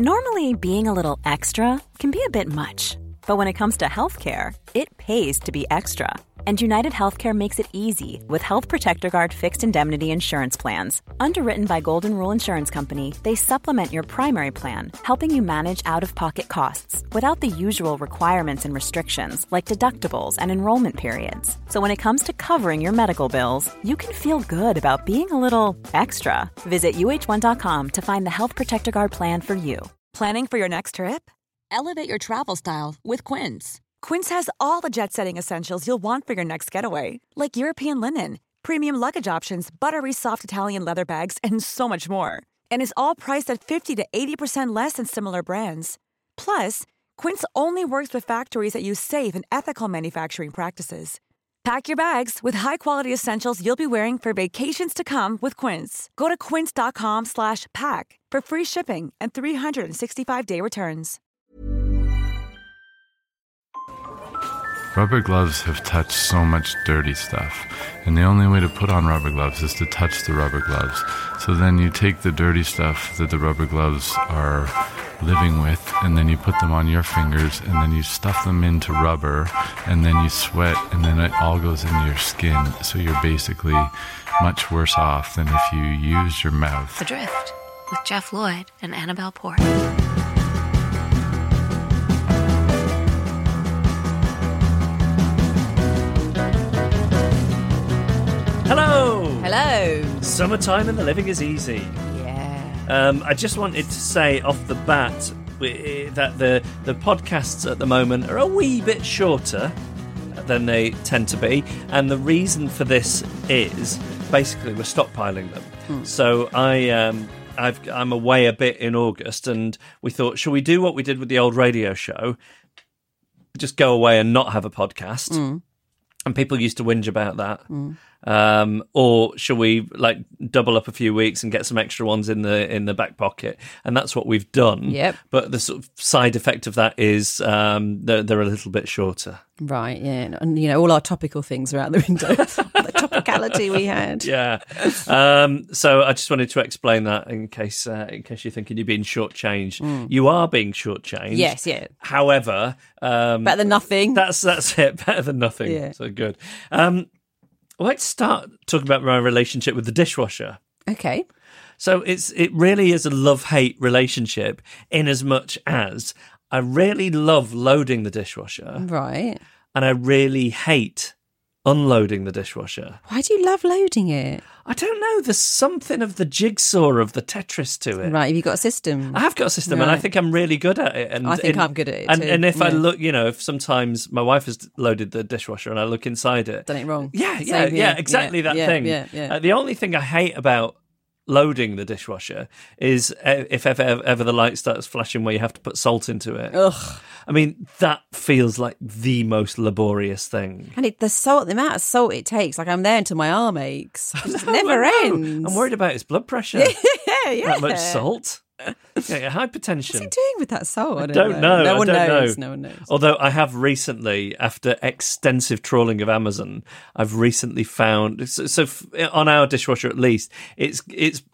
Normally, being a little extra can be a bit much, but when it comes to healthcare, it pays to be extra. And United Healthcare makes it easy with Health Protector Guard fixed indemnity insurance plans. Underwritten by Golden Rule Insurance Company, they supplement your primary plan, helping you manage out-of-pocket costs without the usual requirements and restrictions like deductibles and enrollment periods. So when it comes to covering your medical bills, you can feel good about being a little extra. Visit uh1.com to find the Health Protector Guard plan for you. Planning for your next trip? Elevate your travel style with Quince. Quince has all the jet-setting essentials you'll want for your next getaway, like European linen, premium luggage options, buttery soft Italian leather bags, and so much more. And is all priced at 50 to 80% less than similar brands. Plus, Quince only works with factories that use safe and ethical manufacturing practices. Pack your bags with high-quality essentials you'll be wearing for vacations to come with Quince. Go to quince.com/pack for free shipping and 365-day returns. Rubber gloves have touched so much dirty stuff, and the only way to put on rubber gloves is to touch the rubber gloves. So then you take the dirty stuff that the rubber gloves are living with, and then you put them on your fingers, and then you stuff them into rubber, and then you sweat, and then it all goes into your skin. So you're basically much worse off than if you use your mouth. Adrift with Jeff Lloyd and Annabelle Port. Hello! Hello! Summertime and the living is easy. Yeah. I just wanted to say off the bat that the podcasts at the moment are a wee bit shorter than they tend to be, and the reason for this is basically we're stockpiling them. So I'm away a bit in August, and we thought, shall we do what we did with the old radio show? Just go away and not have a podcast. And people used to whinge about that. Or shall we double up a few weeks and get some extra ones in the back pocket? And that's what we've done. Yep. But the sort of side effect of that is they're a little bit shorter. Right, yeah. And, all our topical things are out the window. The topicality we had. Yeah. So I just wanted to explain that in case you're thinking you're being shortchanged. You are being shortchanged. Yes, yeah. However... better than nothing. That's it. Better than nothing. Yeah. So good. Let's start talking about my relationship with the dishwasher. Okay. So it really is a love-hate relationship in as much as I really love loading the dishwasher. Right. And I really hate unloading the dishwasher. Why do you love loading it? I don't know. There's something of the jigsaw of the Tetris to it. Right. Have you got a system? I have got a system, and I think I'm really good at it. And I think I'm good at it too. And if I look, if sometimes my wife has loaded the dishwasher and I look inside it, done it wrong. Yeah, exactly that thing. Yeah. The only thing I hate about loading the dishwasher is if ever the light starts flashing where you have to put salt into it. Ugh. I mean, that feels like the most laborious thing. And the amount of salt it takes, I'm there until my arm aches. It never ends. I'm worried about his blood pressure. yeah. That much salt. Yeah, hypertension. What's he doing with that salt? I don't know. No one knows. No one knows. Although I have recently, after extensive trawling of Amazon, I've recently found on our dishwasher at least, it's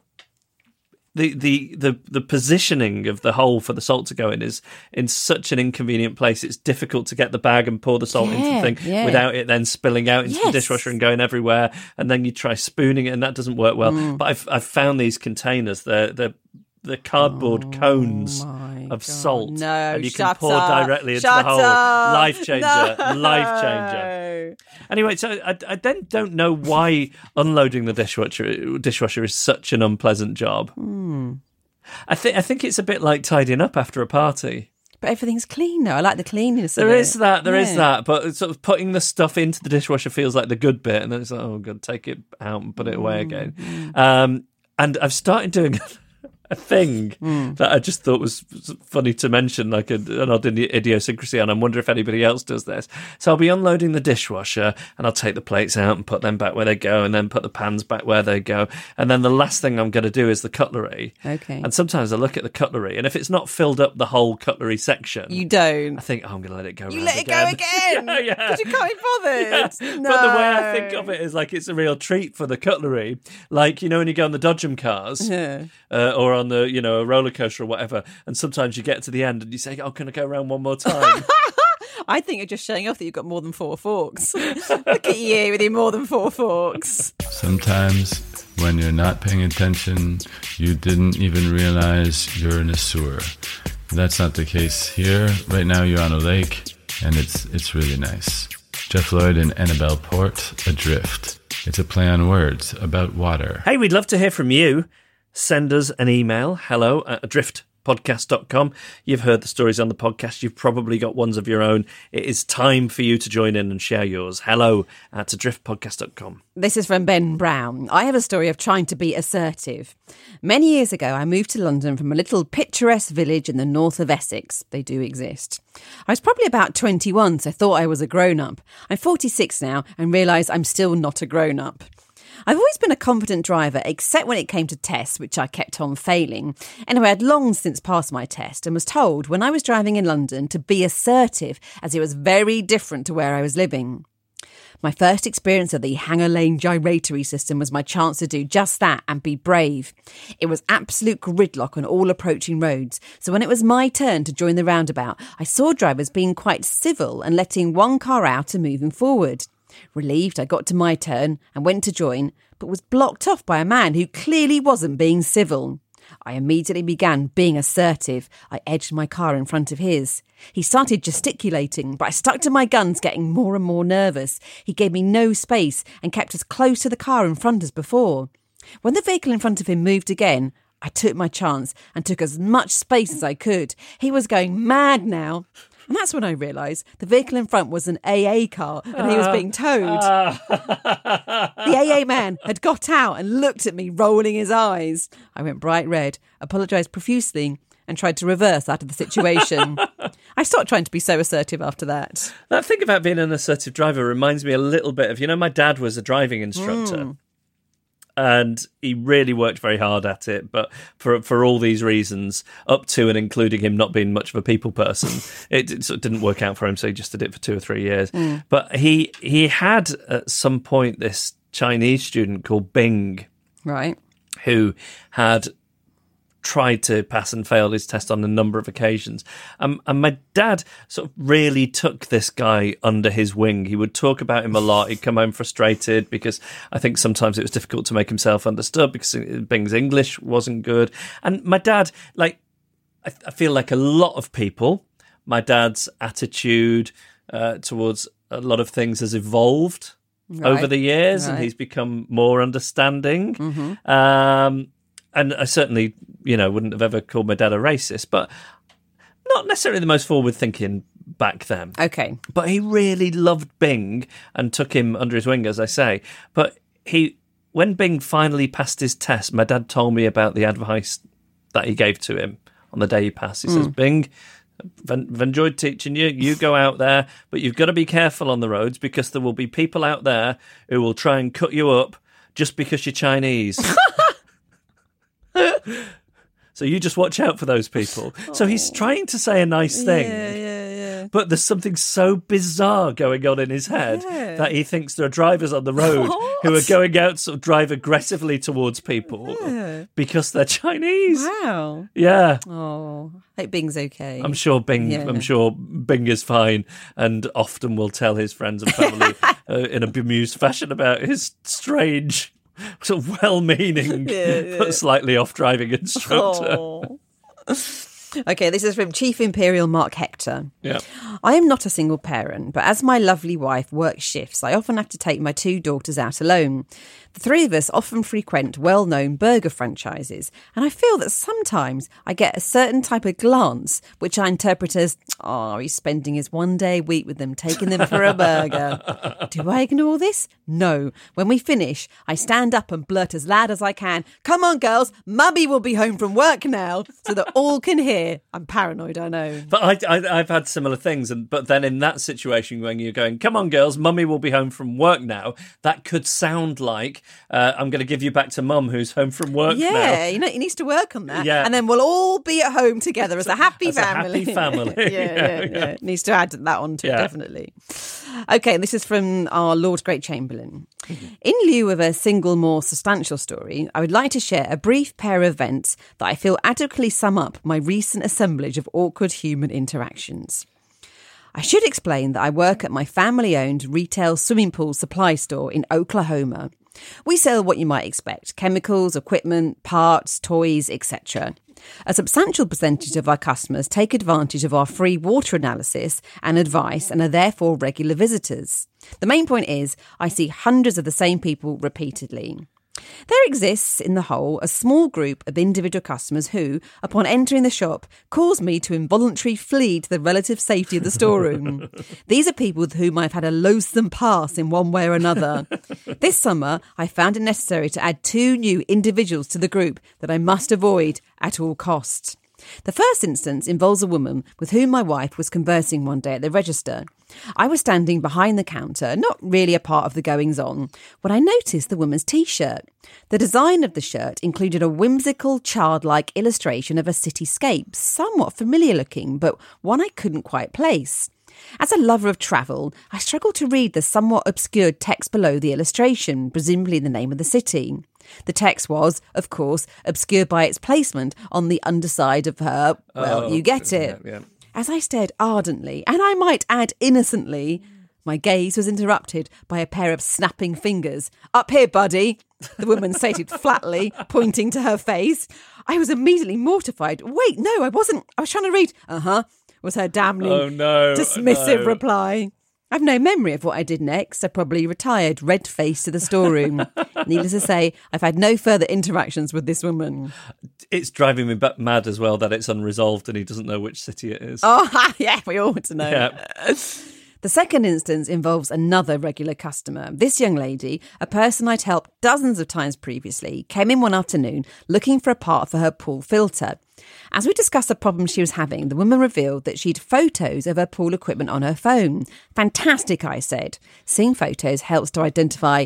the positioning of the hole for the salt to go in is in such an inconvenient place. It's difficult to get the bag and pour the salt into the thing without it then spilling out into the dishwasher and going everywhere. And then you try spooning it, and that doesn't work well. But I've found these containers. The cardboard cones of salt, No, and you can pour directly into the hole. Life changer, life changer. Anyway, so I then don't know why unloading the dishwasher is such an unpleasant job. I think it's a bit like tidying up after a party. But everything's clean though. I like the cleanliness There of it. is that. But sort of putting the stuff into the dishwasher feels like the good bit, and then it's like, oh god, take it out and put it away again. And I've started doing a thing that I just thought was funny to mention, like an odd idiosyncrasy, and I wonder if anybody else does this. So I'll be unloading the dishwasher, and I'll take the plates out and put them back where they go, and then put the pans back where they go, and then the last thing I'm going to do is the cutlery. Okay. And sometimes I look at the cutlery, and if it's not filled up the whole cutlery section, you don't. I think, I'm going to let it go. You let it go again. Yeah. Because you can't be bothered. Yeah. No. But the way I think of it is like it's a real treat for the cutlery. Like, when you go on the Dodgem cars or on the, a roller coaster or whatever, and sometimes you get to the end and you say, "Oh, can I go around one more time?" I think you're just showing off that you've got more than 4 forks. Look at you with your more than 4 forks. Sometimes when you're not paying attention, you didn't even realize you're in a sewer. That's not the case here. Right now you're on a lake, and it's really nice. Jeff Lloyd and Annabelle Port, Adrift. It's a play on words about water. Hey, we'd love to hear from you. Send us an email, hello@adriftpodcast.com. You've heard the stories on the podcast. You've probably got ones of your own. It is time for you to join in and share yours. hello@adriftpodcast.com. This is from Ben Brown. I have a story of trying to be assertive. Many years ago, I moved to London from a little picturesque village in the north of Essex. They do exist. I was probably about 21, so I thought I was a grown-up. I'm 46 now and realise I'm still not a grown-up. I've always been a confident driver, except when it came to tests, which I kept on failing. Anyway, I'd long since passed my test and was told when I was driving in London to be assertive, as it was very different to where I was living. My first experience of the hanger lane gyratory system was my chance to do just that and be brave. It was absolute gridlock on all approaching roads, so when it was my turn to join the roundabout, I saw drivers being quite civil and letting one car out and moving forward. Relieved, I got to my turn and went to join, but was blocked off by a man who clearly wasn't being civil. I immediately began being assertive. I edged my car in front of his. He started gesticulating, but I stuck to my guns, getting more and more nervous. He gave me no space and kept as close to the car in front as before. When the vehicle in front of him moved again, I took my chance and took as much space as I could. He was going mad now. And that's when I realised the vehicle in front was an AA car and he was being towed. The AA man had got out and looked at me, rolling his eyes. I went bright red, apologised profusely and tried to reverse out of the situation. I stopped trying to be so assertive after that. That thing about being an assertive driver reminds me a little bit of, my dad was a driving instructor. And he really worked very hard at it, but for all these reasons, up to and including him not being much of a people person, it sort of didn't work out for him, so he just did it for 2 or 3 years. But he had, at some point, this Chinese student called Bing, right, who had tried to pass and failed his test on a number of occasions. And my dad sort of really took this guy under his wing. He would talk about him a lot. He'd come home frustrated because I think sometimes it was difficult to make himself understood because Bing's English wasn't good. And my dad, I feel like a lot of people, my dad's attitude towards a lot of things has evolved over the years, and he's become more understanding. And I certainly, wouldn't have ever called my dad a racist, but not necessarily the most forward-thinking back then. Okay. But he really loved Bing and took him under his wing, as I say. But when Bing finally passed his test, my dad told me about the advice that he gave to him on the day he passed. He says, Bing, I've enjoyed teaching you. You go out there, but you've got to be careful on the roads because there will be people out there who will try and cut you up just because you're Chinese. So you just watch out for those people. So he's trying to say a nice thing. Yeah. But there's something so bizarre going on in his head that he thinks there are drivers on the road who are going out to sort of drive aggressively towards people because they're Chinese. Wow. Yeah. Oh, I hope Bing's okay. I'm sure Bing is fine and often will tell his friends and family in a bemused fashion about his strange, sort of well-meaning, but slightly off-driving instructor. Okay, this is from Chief Imperial Mark Hector. Yeah. I am not a single parent, but as my lovely wife works shifts, I often have to take my 2 daughters out alone. The 3 of us often frequent well-known burger franchises, and I feel that sometimes I get a certain type of glance, which I interpret as, he's spending his 1 day a week with them, taking them for a burger. Do I ignore this? No. When we finish, I stand up and blurt as loud as I can, "Come on, girls, Mummy will be home from work now," so that all can hear. I'm paranoid, I know. But I've had similar things, but then in that situation when you're going, "Come on, girls, Mummy will be home from work now," that could sound like, I'm going to give you back to Mum who's home from work now. Yeah, he needs to work on that. Yeah. And then we'll all be at home together as a happy family. A happy family. Yeah. Needs to add that on to it, definitely. OK, this is from our Lord Great Chamberlain. In lieu of a single more substantial story, I would like to share a brief pair of events that I feel adequately sum up my recent assemblage of awkward human interactions. I should explain that I work at my family-owned retail swimming pool supply store in Oklahoma. We sell what you might expect: chemicals, equipment, parts, toys, etc. A substantial percentage of our customers take advantage of our free water analysis and advice and are therefore regular visitors. The main point is I see hundreds of the same people repeatedly. There exists, in the whole, a small group of individual customers who, upon entering the shop, cause me to involuntarily flee to the relative safety of the storeroom. These are people with whom I've had a loathsome past in one way or another. This summer, I found it necessary to add 2 new individuals to the group that I must avoid at all costs. The first instance involves a woman with whom my wife was conversing one day at the register. I was standing behind the counter, not really a part of the goings-on, when I noticed the woman's T-shirt. The design of the shirt included a whimsical, childlike illustration of a cityscape, somewhat familiar-looking, but one I couldn't quite place. As a lover of travel, I struggled to read the somewhat obscured text below the illustration, presumably the name of the city. The text was, of course, obscured by its placement on the underside of her, you get it. Yeah. As I stared ardently, and I might add innocently, my gaze was interrupted by a pair of snapping fingers. "Up here, buddy," the woman stated flatly, pointing to her face. I was immediately mortified. "Wait, no, I wasn't. I was trying to read." Was her damning dismissive reply. I've no memory of what I did next. I probably retired, red-faced, to the storeroom. Needless to say, I've had no further interactions with this woman. It's driving me mad as well that it's unresolved and he doesn't know which city it is. Oh, yeah, we all want to know. Yeah. The second instance involves another regular customer. This young lady, a person I'd helped dozens of times previously, came in one afternoon looking for a part for her pool filter. As we discussed the problem she was having, the woman revealed that she'd photos of her pool equipment on her phone. Fantastic, I said. Seeing photos helps to identify...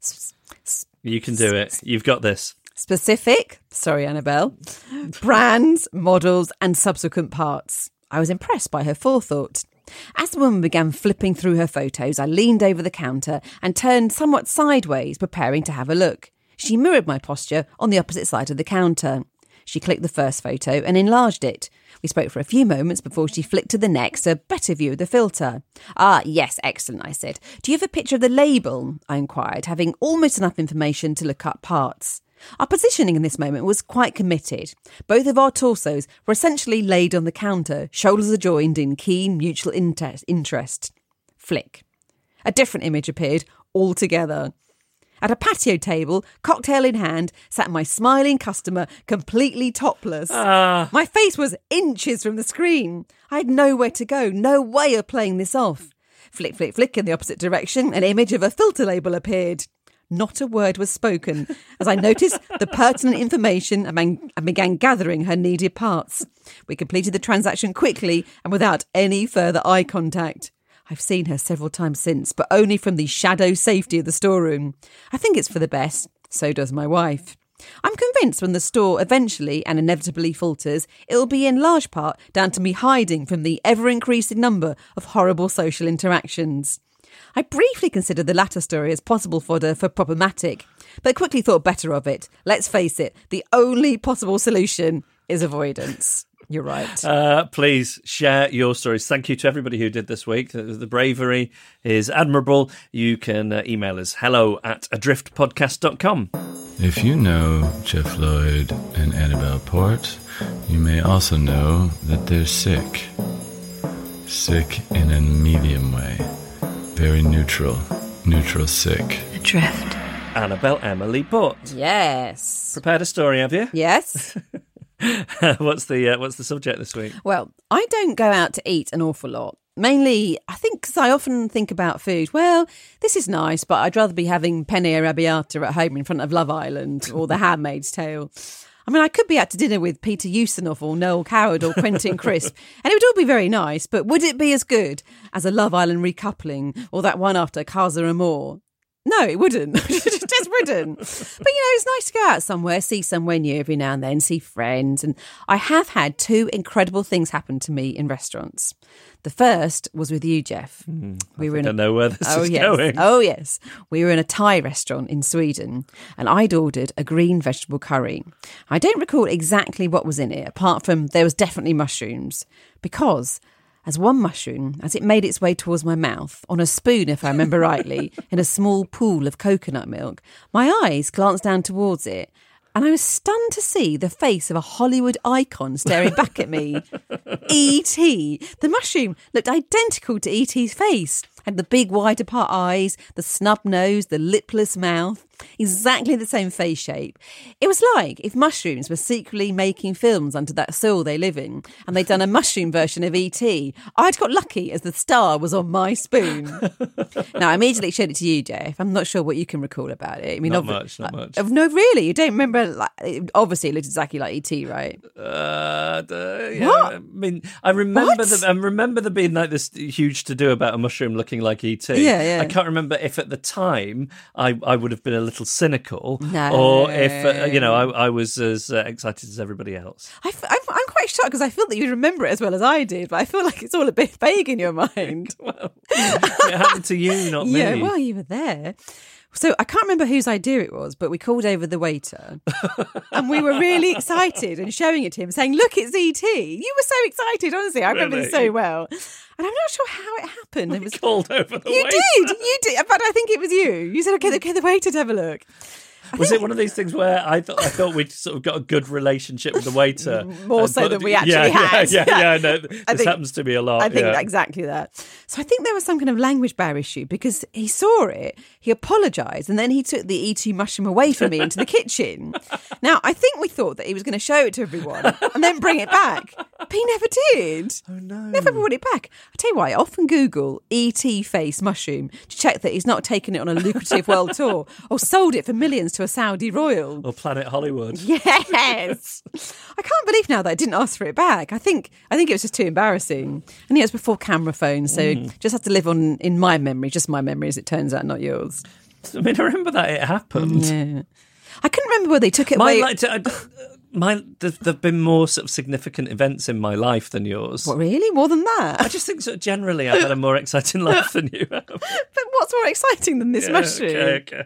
You can do it. You've got this. Specific, sorry, Annabelle, brands, models and subsequent parts. I was impressed by her forethought. As the woman began flipping through her photos, I leaned over the counter and turned somewhat sideways, preparing to have a look. She mirrored my posture on the opposite side of the counter. She clicked the first photo and enlarged it. We spoke for a few moments before she flicked to the next, a better view of the filter. "Ah, yes, excellent," I said. "Do you have a picture of the label?" I inquired, having almost enough information to look up parts. Our positioning in this moment was quite committed. Both of our torsos were essentially laid on the counter, shoulders adjoined in keen mutual interest. Flick. A different image appeared altogether. At a patio table, cocktail in hand, sat my smiling customer, completely topless. My face was inches from the screen. I had nowhere to go, no way of playing this off. Flick, flick, flick in the opposite direction, an image of a filter label appeared. Not a word was spoken as I noticed the pertinent information and began gathering her needed parts. We completed the transaction quickly and without any further eye contact. I've seen her several times since, but only from the shadow safety of the storeroom. I think it's for the best. So does my wife. I'm convinced when the store eventually and inevitably falters, it'll be in large part down to me hiding from the ever-increasing number of horrible social interactions. I briefly considered the latter story as possible fodder for Problematic, but quickly thought better of it. Let's face it, the only possible solution is avoidance. You're right. Please share your stories. Thank you to everybody who did this week. The bravery is admirable. You can email us hello@adriftpodcast.com. If you know Jeff Lloyd and Annabelle Port, you may also know that they're sick. Sick in a medium way. Very neutral sick. Adrift. Annabelle Emily Port. Yes. Prepared a story, have you? Yes. What's the subject this week? Well, I don't go out to eat an awful lot. Mainly, I think, because I often think about food. Well, this is nice, but I'd rather be having penne arrabbiata at home in front of Love Island or The Handmaid's Tale. I mean, I could be out to dinner with Peter Ustinov or Noel Coward or Quentin Crisp, and it would all be very nice, but would it be as good as a Love Island recoupling or that one after Casa Amor? No, it wouldn't. It just wouldn't. But, it's nice to go out somewhere, see somewhere new every now and then, see friends. And I have had 2 incredible things happen to me in restaurants. The first was with you, Jeff. I know where this is going. Oh, yes. We were in a Thai restaurant in Sweden and I'd ordered a green vegetable curry. I don't recall exactly what was in it, apart from there was definitely mushrooms, because as one mushroom, as it made its way towards my mouth, on a spoon, if I remember rightly, in a small pool of coconut milk, my eyes glanced down towards it, and I was stunned to see the face of a Hollywood icon staring back at me. E.T. The mushroom looked identical to E.T.'s face. Had the big wide apart eyes, the snub nose, the lipless mouth, exactly the same face shape. It was like if mushrooms were secretly making films under that soil they live in and they'd done a mushroom version of E.T. I'd got lucky as the star was on my spoon. Now, I immediately showed it to you, Jeff. I'm not sure what you can recall about it. I mean, not much. No, really? You don't remember? Obviously, it looked exactly like E.T., right? Yeah. What? I mean, I remember there being like this huge to-do about a mushroom looking like E.T. Yeah. I can't remember if at the time I would have been a little cynical, no. or if I was as excited as everybody else. I'm quite shocked because I feel that you remember it as well as I did, but I feel like it's all a bit vague in your mind. Well, it happened to you, not me. Yeah, well, you were there. So I can't remember whose idea it was, but we called over the waiter and we were really excited and showing it to him, saying, "Look, it's E.T." You were so excited, honestly. I remember this so well. And I'm not sure how it happened. It was called over the waiter. You did. But I think it was you. You said, okay, the waiter to have a look. Was it one of these things where I thought we'd sort of got a good relationship with the waiter? More so than we actually had. Yeah, no, this happens to me a lot. I think exactly that. So I think there was some kind of language barrier issue because he saw it, he apologised, and then he took the E.T. mushroom away from me into the kitchen. Now, I think we thought that he was going to show it to everyone and then bring it back. But he never did. Oh, no. Never brought it back. I tell you what, I often Google E.T. face mushroom to check that he's not taken it on a lucrative world tour or sold it for millions to a Saudi royal. Or Planet Hollywood. Yes. I can't believe now that I didn't ask for it back. I think it was just too embarrassing. And it was before camera phones, so just had to live on in my memory, just my memory as it turns out, not yours. I mean, I remember that it happened. Yeah. I couldn't remember whether they took it away. There've been more sort of significant events in my life than yours. What, really? More than that? I just think sort of generally I've had a more exciting life than you have. But what's more exciting than this mushroom? Okay.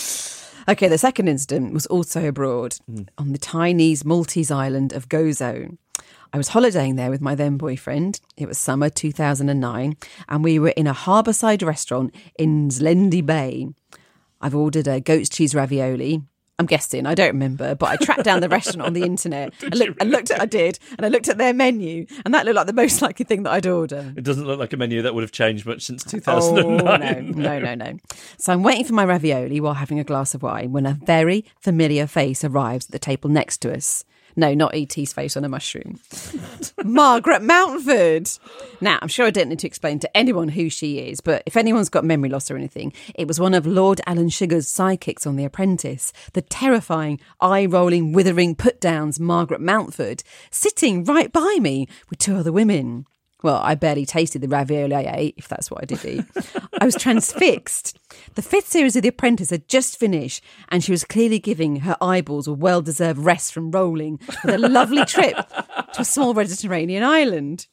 Okay, the second incident was also abroad, on the tiny Maltese island of Gozo. I was holidaying there with my then boyfriend. It was summer 2009, and we were in a harbourside restaurant in Zlendi Bay. I've ordered a goat's cheese ravioli. I'm guessing, I don't remember, but I tracked down the restaurant on the internet and looked at their menu, and that looked like the most likely thing that I'd order. It doesn't look like a menu that would have changed much since 2009. Oh, no. So I'm waiting for my ravioli while having a glass of wine when a very familiar face arrives at the table next to us. No, not E.T.'s face on a mushroom. Margaret Mountford. Now, I'm sure I don't need to explain to anyone who she is, but if anyone's got memory loss or anything, it was one of Lord Alan Sugar's sidekicks on The Apprentice, the terrifying, eye-rolling, withering put-downs Margaret Mountford, sitting right by me with 2 other women. Well, I barely tasted the ravioli I ate, if that's what I did eat. I was transfixed. The 5th series of The Apprentice had just finished, and she was clearly giving her eyeballs a well-deserved rest from rolling with a lovely trip to a small Mediterranean island.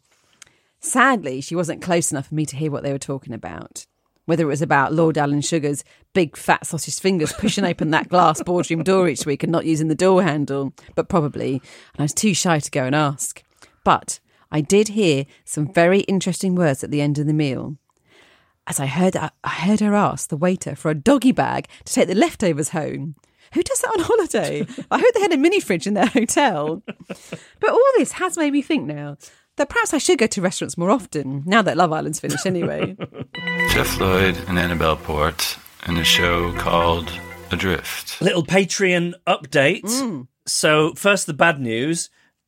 Sadly, she wasn't close enough for me to hear what they were talking about. Whether it was about Lord Alan Sugar's big fat sausage fingers pushing open that glass boardroom door each week and not using the door handle, but probably, and I was too shy to go and ask. But I did hear some very interesting words at the end of the meal. As I heard her ask the waiter for a doggy bag to take the leftovers home. Who does that on holiday? I heard they had a mini fridge in their hotel. But all this has made me think now that perhaps I should go to restaurants more often, now that Love Island's finished anyway. Jeff Lloyd and Annabelle Port in a show called Adrift. Little Patreon update. So first the bad news.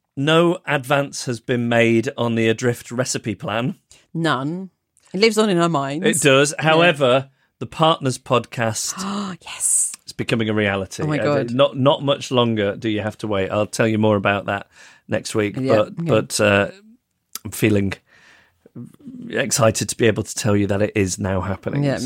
No advance has been made on the Adrift recipe plan. None. It lives on in our minds. It does. However, the Partners podcast yes, is becoming a reality. Oh, my God. Not much longer do you have to wait. I'll tell you more about that next week. Yeah, but I'm feeling excited to be able to tell you that it is now happening. Yeah.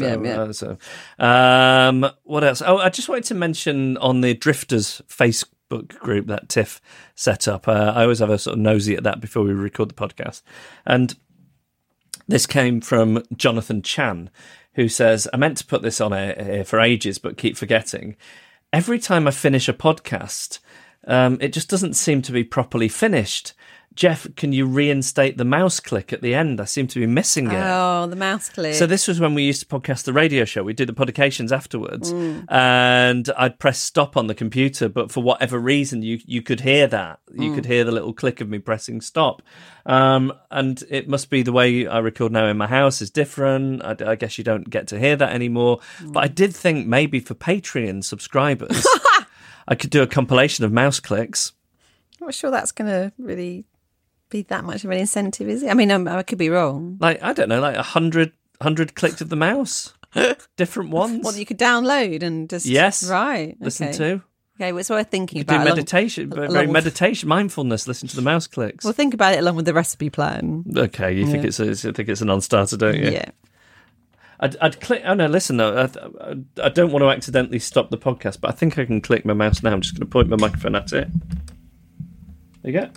What else? Oh, I just wanted to mention on the Drifters Facebook group that Tiff set up. I always have a sort of nosy at that before we record the podcast. And this came from Jonathan Chan, who says, I meant to put this on here for ages, but keep forgetting. Every time I finish a podcast, it just doesn't seem to be properly finished. Jeff, can you reinstate the mouse click at the end? I seem to be missing it. Oh, the mouse click. So this was when we used to podcast the radio show. We did the podcations afterwards, and I'd press stop on the computer, but for whatever reason, you could hear that. You could hear the little click of me pressing stop. And it must be the way I record now in my house is different. I guess you don't get to hear that anymore. But I did think maybe for Patreon subscribers, I could do a compilation of mouse clicks. I'm not sure that's going to really be that much of an incentive, is it? I mean, I could be wrong. Like, I don't know, like 100 clicks of the mouse, different ones. What you could download and just listen to. Okay, well, it's worth thinking about. Do meditation, mindfulness. Listen to the mouse clicks. Well, think about it along with the recipe plan. Okay, you think it's a non-starter, don't you? Yeah. I'd click. Oh no, listen. I don't want to accidentally stop the podcast, but I think I can click my mouse now. I'm just going to point my microphone at it. There you go.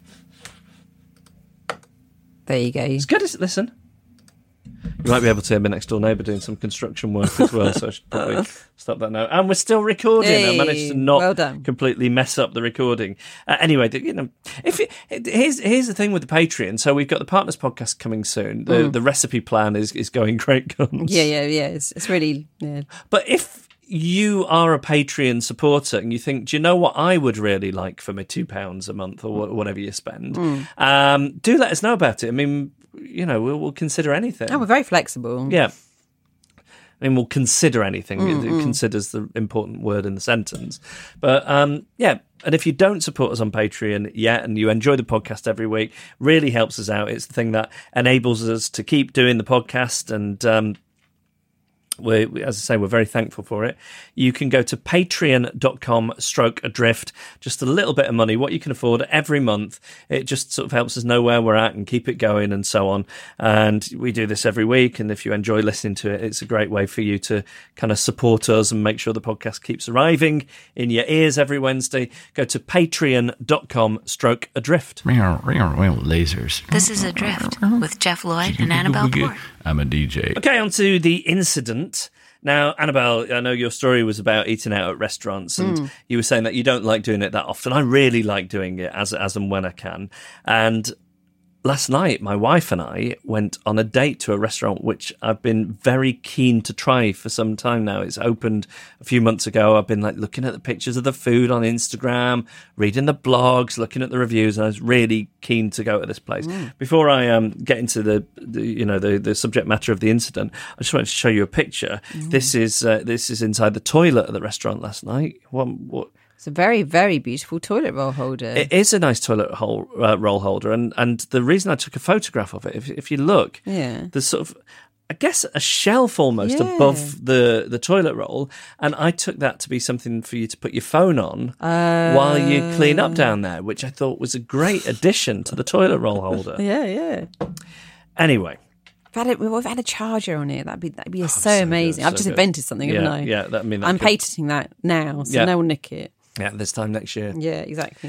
There you go. It's good. Listen. You might be able to hear my next door neighbour doing some construction work as well, so I should probably stop that now. And we're still recording. Hey, I managed to not completely mess up the recording. Anyway, here's the thing with the Patreon. So we've got the Partners podcast coming soon. The recipe plan is going great guns. Yeah. It's really. Yeah. But if you are a Patreon supporter and you think, do you know what I would really like for my £2 a month or whatever you spend, do let us know about it. I mean, we'll consider anything. Oh, we're very flexible. Yeah. I mean, we'll consider anything. It considers the important word in the sentence. But, yeah. And if you don't support us on Patreon yet and you enjoy the podcast every week, really helps us out. It's the thing that enables us to keep doing the podcast and, as I say, we're very thankful for it. You can go to patreon.com/adrift. Just a little bit of money, what you can afford every month. It just sort of helps us know where we're at and keep it going and so on. And we do this every week. And if you enjoy listening to it, it's a great way for you to kind of support us and make sure the podcast keeps arriving in your ears every Wednesday. Go to patreon.com/adrift. Lasers. This is Adrift with Jeff Lloyd and Annabelle Port. I'm a DJ. Okay, on to the incident. Now, Annabelle, I know your story was about eating out at restaurants, and you were saying that you don't like doing it that often. I really like doing it as and when I can. And last night, my wife and I went on a date to a restaurant which I've been very keen to try for some time now. It's opened a few months ago. I've been looking at the pictures of the food on Instagram, reading the blogs, looking at the reviews, and I was really keen to go to this place. Before I get into the subject matter of the incident, I just wanted to show you a picture. This is inside the toilet at the restaurant last night. What? It's a very, very beautiful toilet roll holder. It is a nice toilet roll holder. And the reason I took a photograph of it, if you look, there's sort of, I guess, a shelf almost above the toilet roll. And I took that to be something for you to put your phone on while you clean up down there, which I thought was a great addition to the toilet roll holder. Yeah. Anyway. We've had a charger on it. That'd be so amazing. I've just invented something, haven't I? Yeah, I'm patenting that now, so no one nick it. Yeah, this time next year. Yeah, exactly.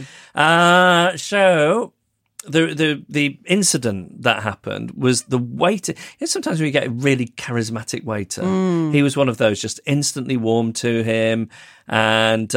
So the incident that happened was the waiter. Sometimes we get a really charismatic waiter. He was one of those, just instantly warm to him, and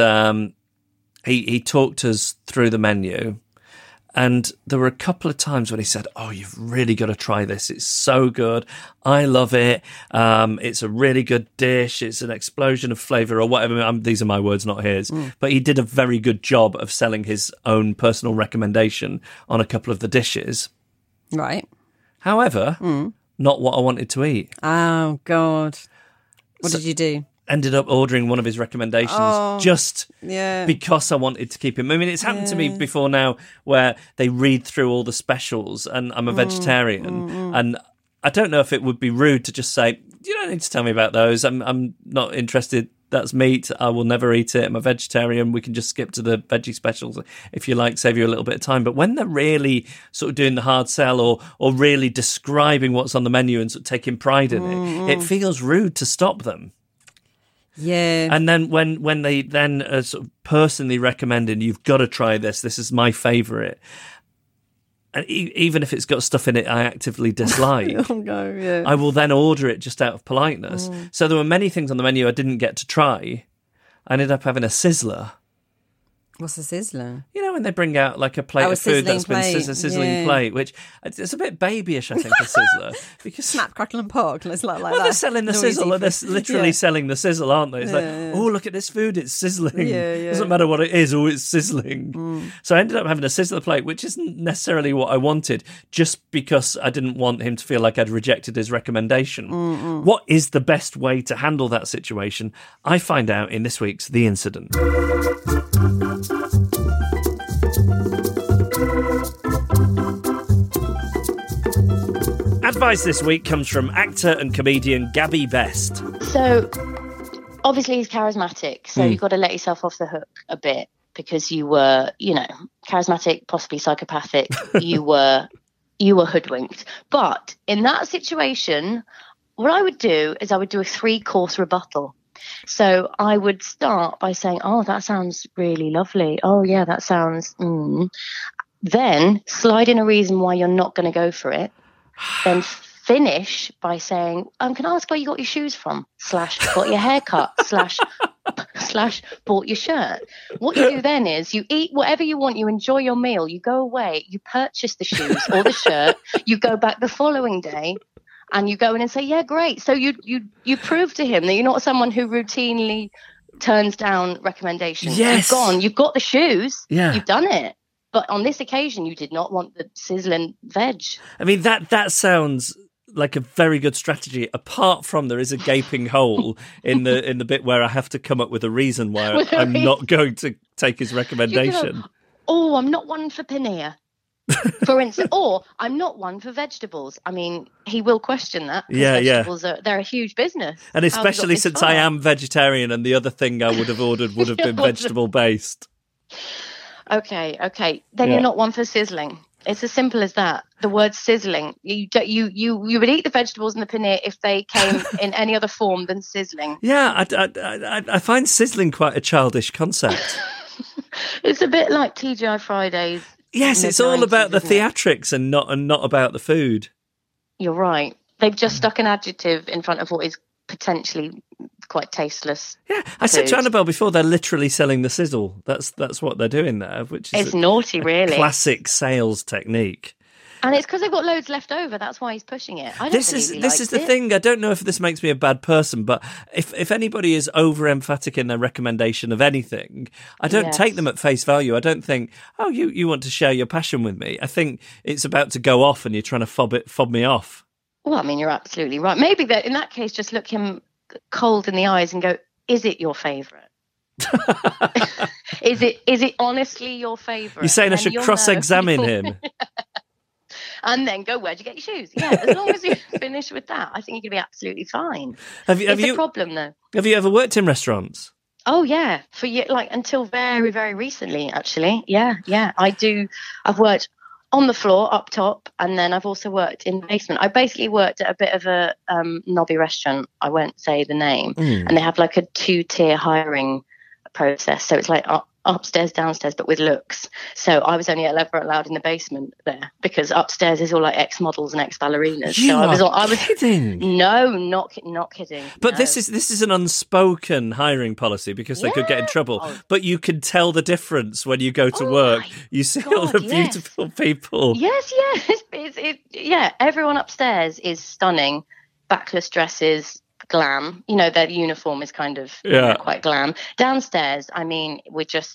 he talked us through the menu. And there were a couple of times when he said, "Oh, you've really got to try this. It's so good. I love it. It's a really good dish. It's an explosion of flavour," or whatever. These are my words, not his. But he did a very good job of selling his own personal recommendation on a couple of the dishes. Right. However, not what I wanted to eat. Oh, God. What did you do? Ended up ordering one of his recommendations because I wanted to keep him. I mean, it's happened to me before now where they read through all the specials, and I'm a vegetarian, and I don't know if it would be rude to just say, "You don't need to tell me about those. I'm not interested that's meat. I will never eat it. I'm a vegetarian. We can just skip to the veggie specials if you like, save you a little bit of time. But when they're really sort of doing the hard sell or really describing what's on the menu and sort of taking pride in it feels rude to stop them. Yeah. And then when they then are sort of personally recommending, you've got to try this. This is my favourite. And even if it's got stuff in it I actively dislike, I will then order it just out of politeness. So there were many things on the menu I didn't get to try. I ended up having a sizzler. What's a sizzler? You know, when they bring out like a plate of food that's been a sizzling plate, which it's a bit babyish, I think, a sizzler. Because Snap, crackle and pork. It's like well, they're selling the sizzle. They're literally selling the sizzle, aren't they? It's oh, look at this food. It's sizzling. Doesn't matter what it is. Oh, it's sizzling. So I ended up having a sizzler plate, which isn't necessarily what I wanted, just because I didn't want him to feel like I'd rejected his recommendation. What is the best way to handle that situation? I find out in this week's The Incident. Advice this week comes from actor and comedian Gabby Best. So, obviously he's charismatic, so you've got to let yourself off the hook a bit because you were, charismatic, possibly psychopathic. you were hoodwinked. But in that situation, what I would do is I would do a 3-course rebuttal. So I would start by saying, oh, that sounds really lovely. Oh, yeah, that sounds... Then slide in a reason why you're not going to go for it. Then finish by saying, can I ask where you got your shoes from? / got your haircut? / bought your shirt. What you do then is you eat whatever you want. You enjoy your meal. You go away. You purchase the shoes or the shirt. You go back the following day. And you go in and say, yeah, great. So you prove to him that you're not someone who routinely turns down recommendations. Yes. You've gone, you've got the shoes, you've done it. But on this occasion, you did not want the sizzling veg. I mean, that sounds like a very good strategy, apart from there is a gaping hole in the bit where I have to come up with a reason why I'm not going to take his recommendation. Oh, I'm not one for paneer. For instance, or I'm not one for vegetables. I mean, he will question that. Vegetables they're a huge business. And especially since I am vegetarian and the other thing I would have ordered would have been vegetable based. Okay. Then you're not one for sizzling. It's as simple as that. The word sizzling. You would eat the vegetables and the paneer if they came in any other form than sizzling. Yeah, I find sizzling quite a childish concept. It's a bit like TGI Fridays. Yes, it's all about the theatrics and not about the food. You're right. They've just stuck an adjective in front of what is potentially quite tasteless. Yeah, I said to Annabelle before, they're literally selling the sizzle. That's what they're doing there, which is it's naughty, really. Classic sales technique. And it's because they've got loads left over. That's why he's pushing it. This is the thing. I don't know if this makes me a bad person, but if anybody is over emphatic in their recommendation of anything, I don't take them at face value. I don't think, oh, you want to share your passion with me. I think it's about to go off and you're trying to fob me off. Well, I mean, you're absolutely right. Maybe in that case, just look him cold in the eyes and go, is it your favourite? Is it honestly your favourite? You're saying I should cross-examine him? And then go, where'd you get your shoes? Yeah, as long as you finish with that, I think you're going to be absolutely fine. It's a problem, though. Have you ever worked in restaurants? Oh, yeah. Until very, very recently, actually. Yeah. I do. I've worked on the floor, up top, and then I've also worked in the basement. I basically worked at a bit of a knobby restaurant. I won't say the name. And they have like a 2-tier hiring process. So it's like upstairs, downstairs, but with looks. So I was only ever allowed in the basement there because upstairs is all like ex-models and ex-ballerinas. I was kidding. No, not kidding. But no. This is an unspoken hiring policy because they could get in trouble. But you can tell the difference when you go to work. You see all the beautiful people. Yes. Everyone upstairs is stunning. Backless dresses, glam. Their uniform is kind of quite glam. Downstairs, I mean, we're just,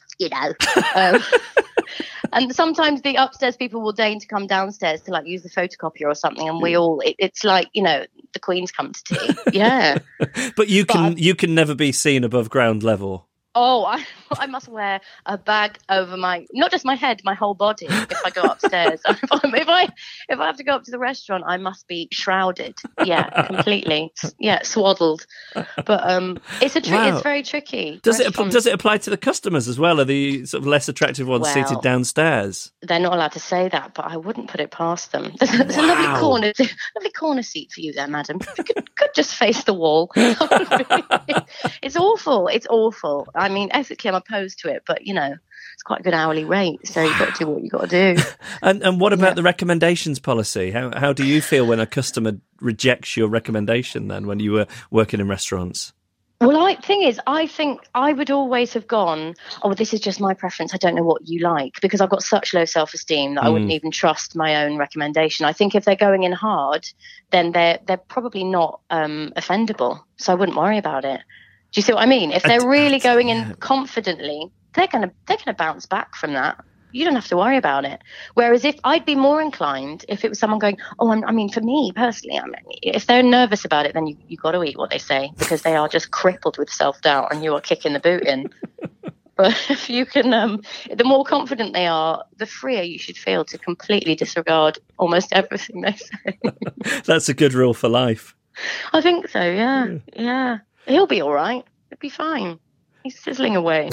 and sometimes the upstairs people will deign to come downstairs to like use the photocopier or something, and we all, it's like, the Queen's come to tea. Yeah. But you can never be seen above ground level. Oh, I must wear a bag over not just my head, my whole body if I go upstairs. if I have to go up to the restaurant, I must be shrouded. Yeah, completely. Yeah, swaddled. But it's very tricky. Does it apply to the customers as well? Are the sort of less attractive ones seated downstairs? They're not allowed to say that, but I wouldn't put it past them. There's a lovely corner seat for you there, madam. If you could just face the wall. It's awful. It's awful. I mean, ethically, I'm opposed to it, but it's quite a good hourly rate, so you've got to do what you've got to do. And what about the recommendations policy? How do you feel when a customer rejects your recommendation then when you were working in restaurants? Well, I think I would always have gone, oh, this is just my preference. I don't know what you like, because I've got such low self-esteem that I wouldn't even trust my own recommendation. I think if they're going in hard, then they're probably not offendable, so I wouldn't worry about it. Do you see what I mean? If they're really going in confidently, they're gonna bounce back from that. You don't have to worry about it. Whereas if I'd be more inclined, if it was someone going, for me personally, if they're nervous about it, then you got to eat what they say, because they are just crippled with self-doubt and you are kicking the boot in. But if you can, the more confident they are, the freer you should feel to completely disregard almost everything they say. That's a good rule for life. I think so, yeah. Yeah. He'll be all right. He'll be fine. He's sizzling away.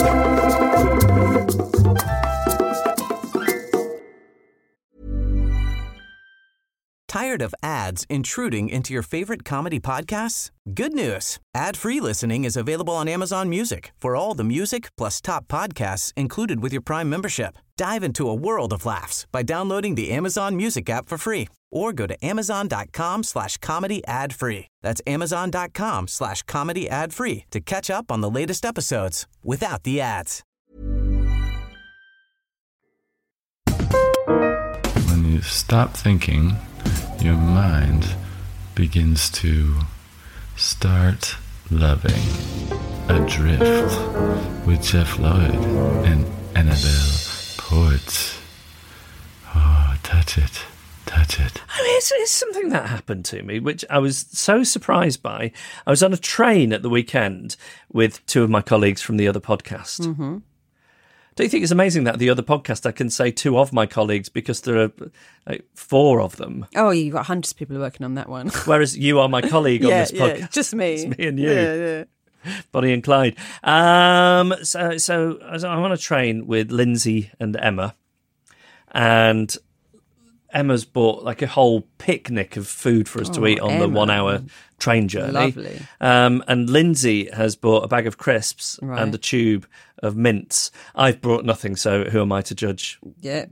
Tired of ads intruding into your favorite comedy podcasts? Good news. Ad-free listening is available on Amazon Music for all the music plus top podcasts included with your Prime membership. Dive into a world of laughs by downloading the Amazon Music app for free or go to amazon.com/comedy ad-free. That's amazon.com/comedy ad-free to catch up on the latest episodes without the ads. When you stop thinking, your mind begins to start loving. Adrift with Jeff Lloyd and Annabelle Port. Oh, touch it. It's something that happened to me, which I was so surprised by. I was on a train at the weekend with two of my colleagues from the other podcast. Mm-hmm. Don't you think it's amazing that the other podcast I can say two of my colleagues because there are four of them? Oh, you've got hundreds of people working on that one. Whereas you are my colleague on this podcast. Yeah, just me. It's me and you. Yeah. Bonnie and Clyde. So I'm on a train with Lindsay and Emma, and Emma's bought like a whole picnic of food for us to eat on the 1 hour train journey. Lovely. And Lindsay has bought a bag of crisps and a tube of mints. I've brought nothing, so who am I to judge? Yeah.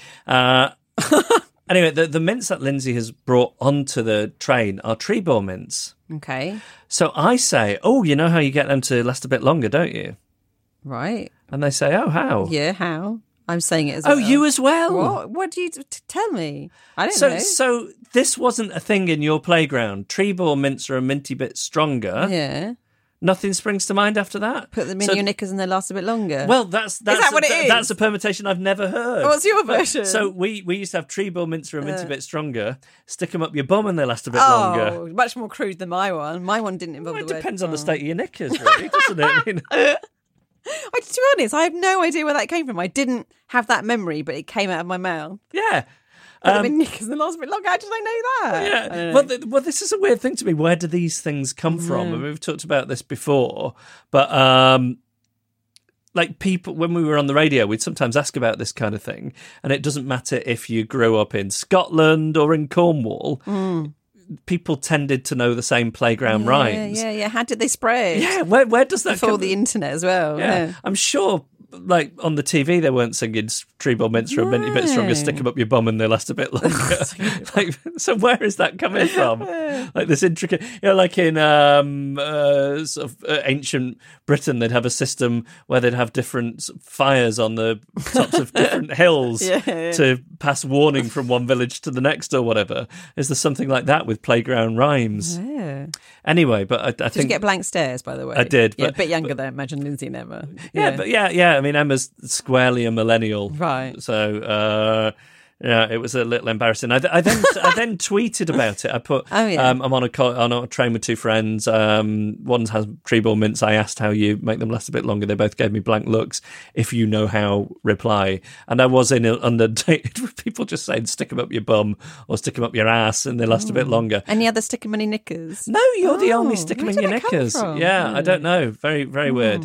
Anyway, the mints that Lindsay has brought onto the train are Trebor mints. Okay. So I say, you know how you get them to last a bit longer, don't you? Right. And they say, how? Yeah, how? I'm saying it as well. Oh, you as well? What do you tell me? I don't know. So this wasn't a thing in your playground. Trebor mints are a minty bit stronger. Yeah. Nothing springs to mind after that? Put them in your knickers and they last a bit longer. Well, that's what it is? That's a permutation I've never heard. What's your version? So we used to have Trebor mints are a minty bit stronger. Stick them up your bum and they last a bit longer. Oh, much more crude than my one. My one didn't involve the word. It depends on the state of your knickers, really, doesn't it? To be honest, I have no idea where that came from. I didn't have that memory, but it came out of my mouth. Yeah. Put them in knickers and the last bit longer. How did I know that? Yeah. Well, this is a weird thing to me. Where do these things come from? I mean, we've talked about this before, but like people, when we were on the radio, we'd sometimes ask about this kind of thing, and it doesn't matter if you grew up in Scotland or in Cornwall. People tended to know the same playground rhymes. Yeah. How did they spread? Yeah, where does that Before come the internet as well. Yeah. I'm sure, like, on the TV, they weren't singing Trebor mints are a minty bit stronger, stick them up your bum and they last a bit longer. So where is that coming from? Like this intricate, like in sort of ancient Britain, they'd have a system where they'd have different fires on the tops of different hills to pass warning from one village to the next or whatever. Is there something like that with playground rhymes? Yeah. Anyway, but I think... Did you get blank stares, by the way? I did. Yeah, a bit younger there, imagine Lindsay and Emma. Yeah. I mean, Emma's squarely a millennial. Right. So Yeah, it was a little embarrassing. I then tweeted about it. I put, I'm on a train with two friends. One has Treeball mints. I asked how you make them last a bit longer. They both gave me blank looks. If you know how, reply. And I was inundated with people just saying, stick them up your bum or stick them up your ass, and they last a bit longer. Any other stick 'em in your knickers? No, you're the only stick 'em in your knickers. Yeah, I don't know. Very, very weird.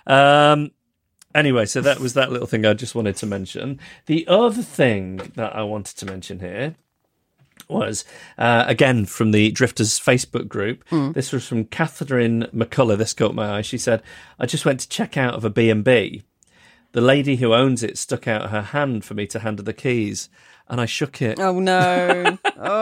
Anyway, so that was that little thing I just wanted to mention. The other thing that I wanted to mention here was, again, from the Drifters Facebook group. This was from Catherine McCullough. This caught my eye. She said, I just went to check out of a B&B. The lady who owns it stuck out her hand for me to hand her the keys, and I shook it. Oh, no.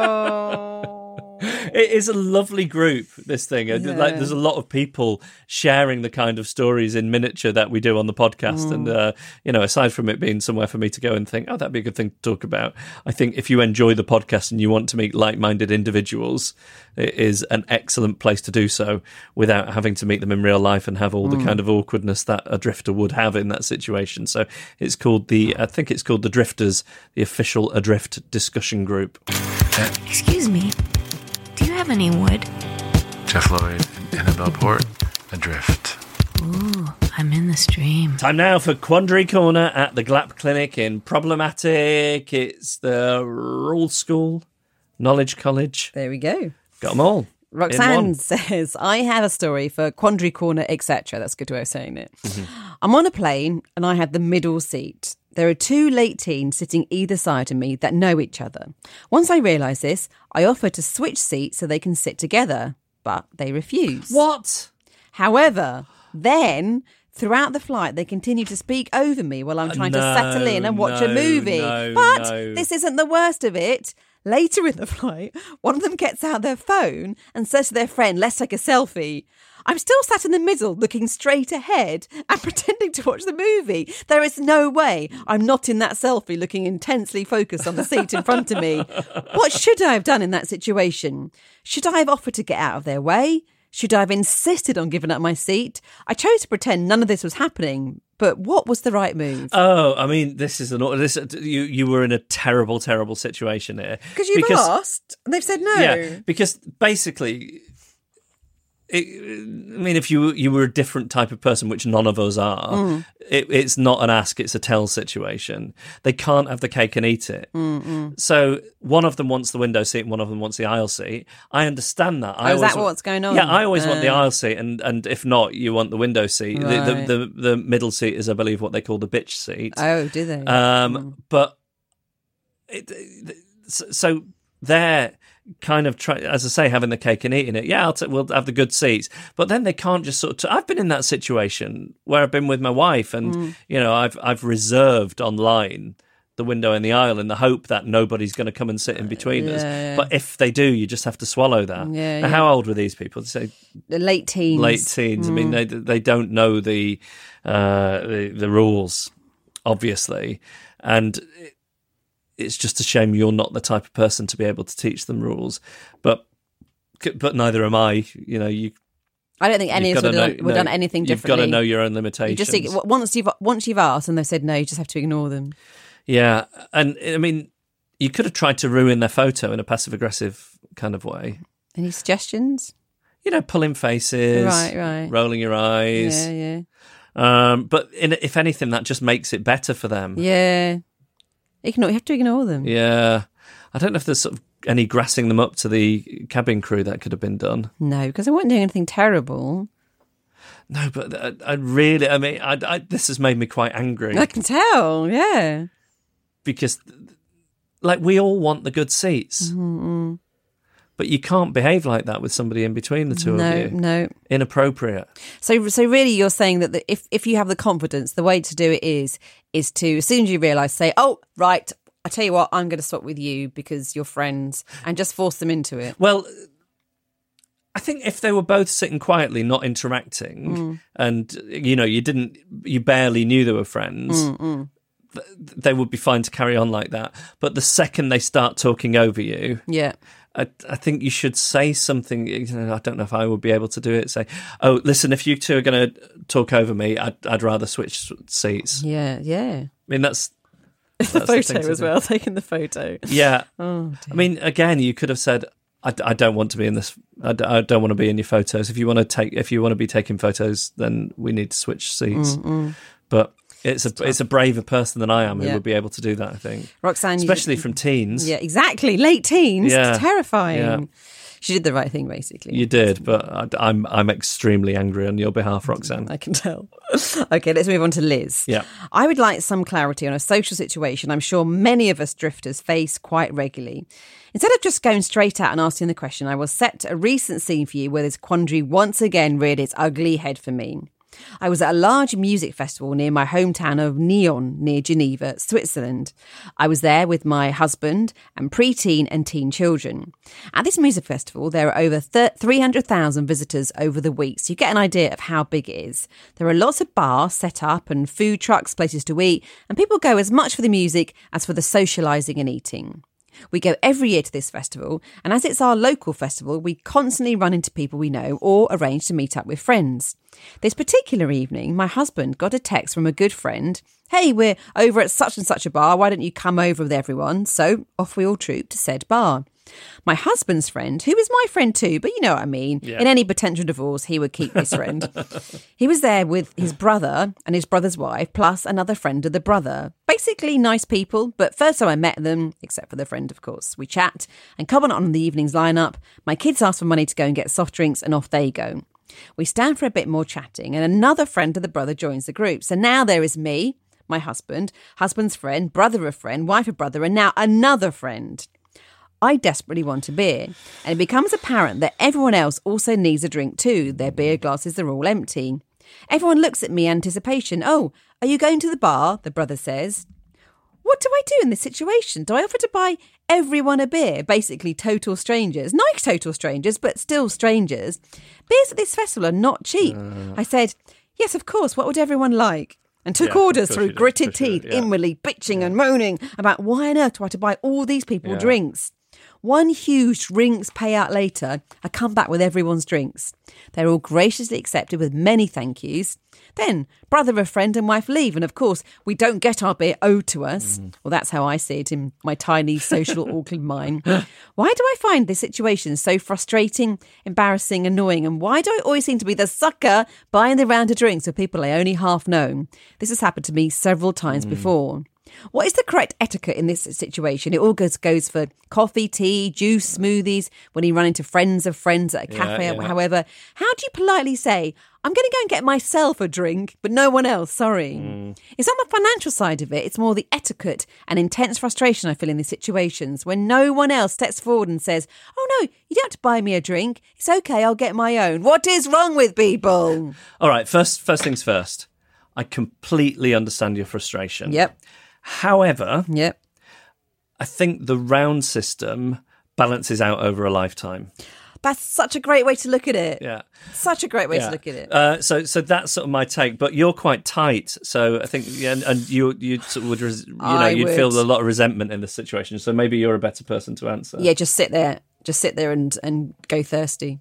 Oh. It is a lovely group, this thing. Yeah. Like, there's a lot of people sharing the kind of stories in miniature that we do on the podcast. And, aside from it being somewhere for me to go and think, oh, that'd be a good thing to talk about, I think if you enjoy the podcast and you want to meet like-minded individuals, it is an excellent place to do so without having to meet them in real life and have all the kind of awkwardness that a drifter would have in that situation. So it's called the Drifters, the official Adrift discussion group. Excuse me. Do you have any wood? Jeff Lloyd and Annabelle Port, Adrift. Ooh, I'm in the stream. Time now for Quandary Corner at the GLAP Clinic in Problematic. It's the Rule School, Knowledge College. There we go. Got them all. Roxanne says, I have a story for Quandary Corner, etc. That's a good way of saying it. I'm on a plane and I had the middle seat. There are two late teens sitting either side of me that know each other. Once I realise this, I offer to switch seats so they can sit together, but they refuse. What? However, then throughout the flight, they continue to speak over me while I'm trying to settle in and watch a movie. But this isn't the worst of it. Later in the flight, one of them gets out their phone and says to their friend, let's take a selfie. I'm still sat in the middle looking straight ahead and pretending to watch the movie. There is no way I'm not in that selfie looking intensely focused on the seat in front of me. What should I have done in that situation? Should I have offered to get out of their way? Should I have insisted on giving up my seat? I chose to pretend none of this was happening, but what was the right move? Oh, I mean, you were in a terrible, terrible situation here. Because you've asked, and they've said no. Yeah, because basically, if you were a different type of person, which none of us are, it's not an ask, it's a tell situation. They can't have the cake and eat it. So one of them wants the window seat and one of them wants the aisle seat. I understand that. Is that what's going on? Yeah, I always want the aisle seat, and if not, you want the window seat. Right. The middle seat is, I believe, what they call the bitch seat. Oh, do they? But so they're kind of as I say, having the cake and eating it. Yeah, we'll have the good seats, but then they can't just sort of. I've been in that situation where I've been with my wife, and I've reserved online the window and the aisle in the hope that nobody's going to come and sit in between us. Yeah. But if they do, you just have to swallow that. Now, how old were these people? Say the late teens. Late teens. I mean, they don't know the rules, obviously, and it's just a shame you're not the type of person to be able to teach them rules. But neither am I. I don't think any of us would have done anything differently. You've got to know your own limitations. You just once you've asked and they've said no, you just have to ignore them. Yeah, and I mean, you could have tried to ruin their photo in a passive-aggressive kind of way. Any suggestions? Pulling faces, right, rolling your eyes. Yeah. But if anything, that just makes it better for them. Yeah. You have to ignore them. Yeah. I don't know if there's sort of any grassing them up to the cabin crew that could have been done. No, because they weren't doing anything terrible. No, but this has made me quite angry. I can tell, yeah. Because, we all want the good seats. Mm-hmm. But you can't behave like that with somebody in between the two of you. No. Inappropriate. So really you're saying that if you have the confidence, the way to do it is to, as soon as you realise, say, oh, right, I tell you what, I'm going to swap with you because you're friends, and just force them into it. Well, I think if they were both sitting quietly, not interacting, and, you barely knew they were friends, they would be fine to carry on like that. But the second they start talking over you... Yeah. I think you should say something. I don't know if I would be able to do it. Say, oh, listen, if you two are going to talk over me, I'd rather switch seats. Yeah. I mean, that's The photo as well, taking the photo. Yeah. Oh, dear. I mean, again, you could have said, I don't want to be in this. I don't want to be in your photos. If you want to be taking photos, then we need to switch seats. But it's a braver person than I am who would be able to do that, I think. Roxanne, especially from teens. Yeah, exactly. Late teens. Yeah. It's terrifying. Yeah. She did the right thing, basically. You did, but I'm extremely angry on your behalf, Roxanne. I can tell. Okay, let's move on to Liz. Yeah. I would like some clarity on a social situation I'm sure many of us drifters face quite regularly. Instead of just going straight out and asking the question, I will set a recent scene for you where this quandary once again reared its ugly head for me. I was at a large music festival near my hometown of Nyon, near Geneva, Switzerland. I was there with my husband and preteen and teen children. At this music festival, there are over 300,000 visitors over the week, so you get an idea of how big it is. There are lots of bars set up and food trucks, places to eat, and people go as much for the music as for the socialising and eating. We go every year to this festival, and as it's our local festival, we constantly run into people we know or arrange to meet up with friends. This particular evening, my husband got a text from a good friend. Hey, we're over at such and such a bar. Why don't you come over with everyone? So off we all trooped to said bar. My husband's friend, who is my friend too, but you know what I mean. Yeah. In any potential divorce, he would keep his friend. He was there with his brother and his brother's wife, plus another friend of the brother. Basically nice people, but first time I met them, except for the friend, of course, we chat and comment on the evening's lineup. My kids ask for money to go and get soft drinks, and off they go. We stand for a bit more chatting, and another friend of the brother joins the group. So now there is me, my husband, husband's friend, brother of friend, wife of brother, and now another friend. I desperately want a beer, and it becomes apparent that everyone else also needs a drink too. Their beer glasses are all empty. Everyone looks at me in anticipation. Oh, are you going to the bar? The brother says. What do I do in this situation? Do I offer to buy everyone a beer? Basically total strangers. Nice total strangers, but still strangers. Beers at this festival are not cheap. I said, yes, of course. What would everyone like? And took orders through gritted teeth, inwardly bitching and moaning about why on earth do I have to buy all these people drinks? One huge drinks payout later, I come back with everyone's drinks. They're all graciously accepted with many thank yous. Then, brother, a friend and wife leave. And of course, we don't get our beer owed to us. Well, that's how I see it in my tiny social Auckland mind. Why do I find this situation so frustrating, embarrassing, annoying? And why do I always seem to be the sucker buying the round of drinks for people I only half know? This has happened to me several times before. What is the correct etiquette in this situation? It all goes for coffee, tea, juice, smoothies, when you run into friends of friends at a cafe, however. How do you politely say, I'm going to go and get myself a drink, but no one else, sorry. It's not the financial side of it. It's more the etiquette and intense frustration I feel in these situations when no one else steps forward and says, oh no, you don't have to buy me a drink. It's okay, I'll get my own. What is wrong with people? All right, first things first. I completely understand your frustration. Yep. However, I think the round system balances out over a lifetime. That's such a great way to look at it. Yeah. Such a great way to look at it. So that's sort of my take, but you're quite tight. So I think, and you sort of would, you'd feel a lot of resentment in this situation. So maybe you're a better person to answer. Yeah, just sit there and go thirsty.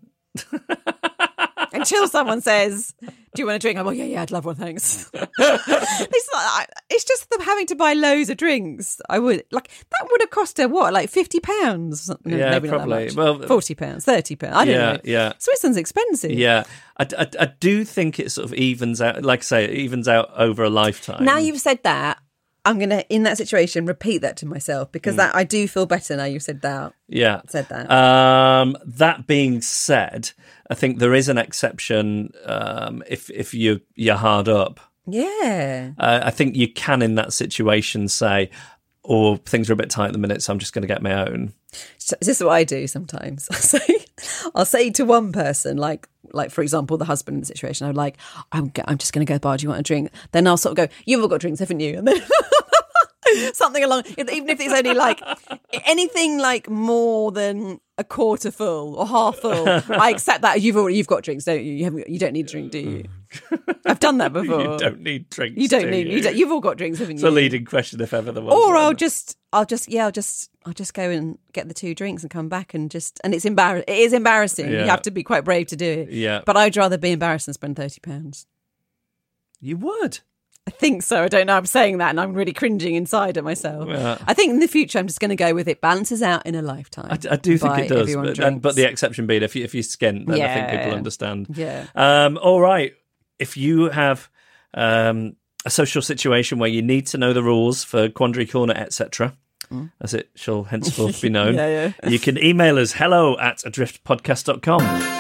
Until someone says, do you want a drink? I'm like, yeah, I'd love one, thanks. It's just them having to buy loads of drinks. I would, that would have cost her what, like £50? Yeah, maybe probably. Not that much. Well, £40, £30. I don't know. Yeah. Switzerland's expensive. Yeah. I do think it sort of evens out, like I say, it evens out over a lifetime. Now you've said that, I'm going to, in that situation, repeat that to myself because that I do feel better now you've said that. Yeah. Said that. That being said, I think there is an exception if you're hard up. Yeah. I think you can, in that situation, say, oh, things are a bit tight at the minute, so I'm just going to get my own. So this is what I do sometimes. I'll say to one person, like for example, the husband in the situation, I'm like, I'm just going to go to the bar, do you want a drink? Then I'll sort of go, you've all got drinks, haven't you? And then something along, even if it's only like anything like more than a quarter full or half full, I accept that. You've got drinks, don't you? You don't need a drink, do you? I've done that before. You don't need drinks. You don't need. You've all got drinks, haven't you? It's a leading question, if ever there was. Or I'll just go and get the 2 drinks and come back and it's embarrassing. It is embarrassing. Yeah. You have to be quite brave to do it. Yeah. But I'd rather be embarrassed than spend £30. You would. I think so. I don't know. I'm saying that and I'm really cringing inside at myself. Yeah. I think in the future I'm just going to go with it balances out in a lifetime. I do think it does. But the exception being if you skint, then I think people understand. Yeah. All right. If you have a social situation where you need to know the rules for Quandary Corner, etc., as it shall henceforth be known, you can email us hello@adriftpodcast.com.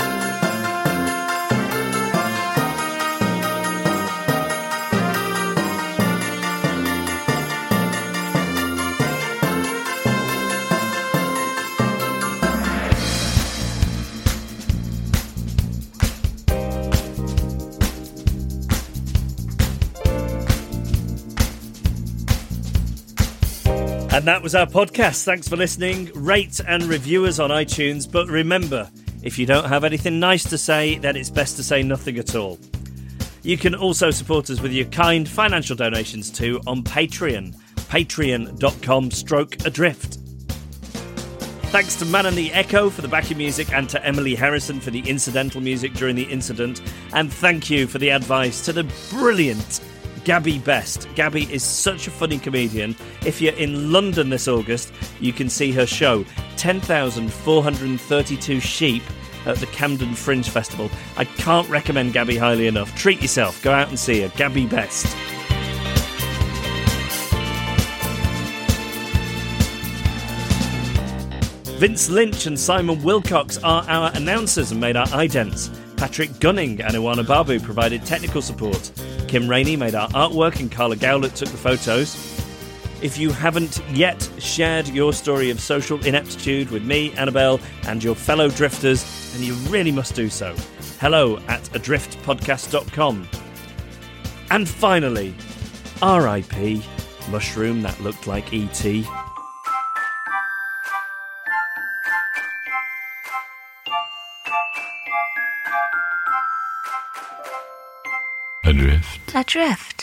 And that was our podcast. Thanks for listening. Rate and review us on iTunes. But remember, if you don't have anything nice to say, then it's best to say nothing at all. You can also support us with your kind financial donations too on Patreon. Patreon.com/adrift. Thanks to Man and the Echo for the backing music and to Emily Harrison for the incidental music during the incident. And thank you for the advice to the brilliant Gabby Best. Gabby is such a funny comedian. If you're in London this August, you can see her show, 10,432 Sheep, at the Camden Fringe Festival. I can't recommend Gabby highly enough. Treat yourself. Go out and see her. Gabby Best. Vince Lynch and Simon Wilcox are our announcers and made our idents. Patrick Gunning and Iwana Babu provided technical support. Kim Rainey made our artwork and Carla Gowlett took the photos. If you haven't yet shared your story of social ineptitude with me, Annabelle, and your fellow drifters, then you really must do so. hello@adriftpodcast.com. And finally, R.I.P. Mushroom that looked like E.T. Adrift. Adrift.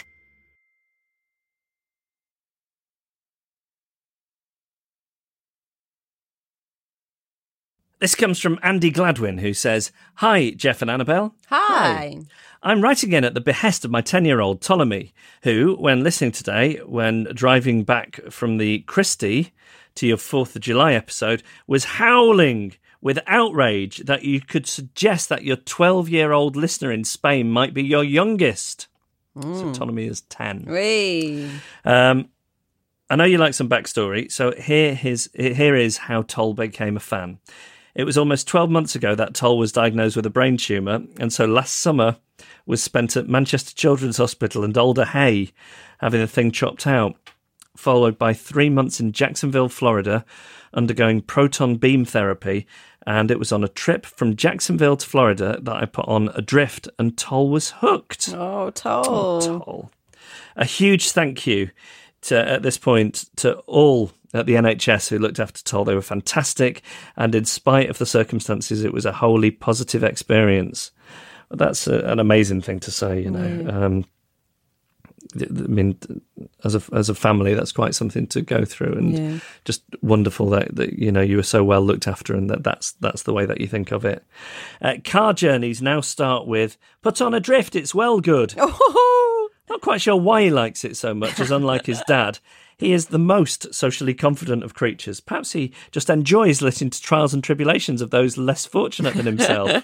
This comes from Andy Gladwin, who says, "Hi, Jeff and Annabelle." Hi. I'm writing in at the behest of my 10-year-old Ptolemy, who, when listening today, when driving back from the Christie to your 4th of July episode, was howling with outrage that you could suggest that your 12-year-old listener in Spain might be your youngest. So Ptolemy is 10. Whee. I know you like some backstory, so here is how Toll became a fan. It was almost 12 months ago that Toll was diagnosed with a brain tumour, and so last summer was spent at Manchester Children's Hospital and Alder Hey, having the thing chopped out, followed by 3 months in Jacksonville, Florida, undergoing proton beam therapy. And it was on a trip from Jacksonville to Florida that I put on Adrift, and Toll was hooked. Oh, Toll. Oh, Toll. A huge thank you at this point to all at the NHS who looked after Toll. They were fantastic, and in spite of the circumstances, it was a wholly positive experience. That's an amazing thing to say, you know. I mean, as a family, that's quite something to go through, and just wonderful that you know you were so well looked after, and that's the way that you think of it. Car journeys now start with "Put on Adrift, it's well good." Oh. Not quite sure why he likes it so much, as unlike his dad, he is the most socially confident of creatures. Perhaps he just enjoys listening to trials and tribulations of those less fortunate than himself.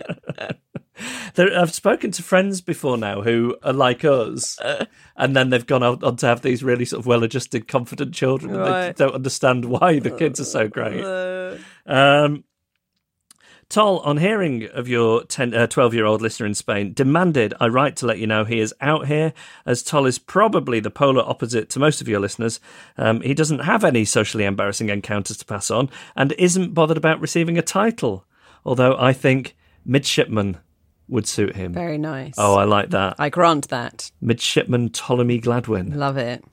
I've spoken to friends before now who are like us, and then they've gone on to have these really sort of well-adjusted, confident children, and they don't understand why the kids are so great. Toll, on hearing of your 12-year-old listener in Spain, demanded I write to let you know he is out here, as Toll is probably the polar opposite to most of your listeners. He doesn't have any socially embarrassing encounters to pass on, and isn't bothered about receiving a title, although I think midshipman would suit him. Very nice. Oh, I like that. I grant that. Midshipman Ptolemy Gladwin. Love it.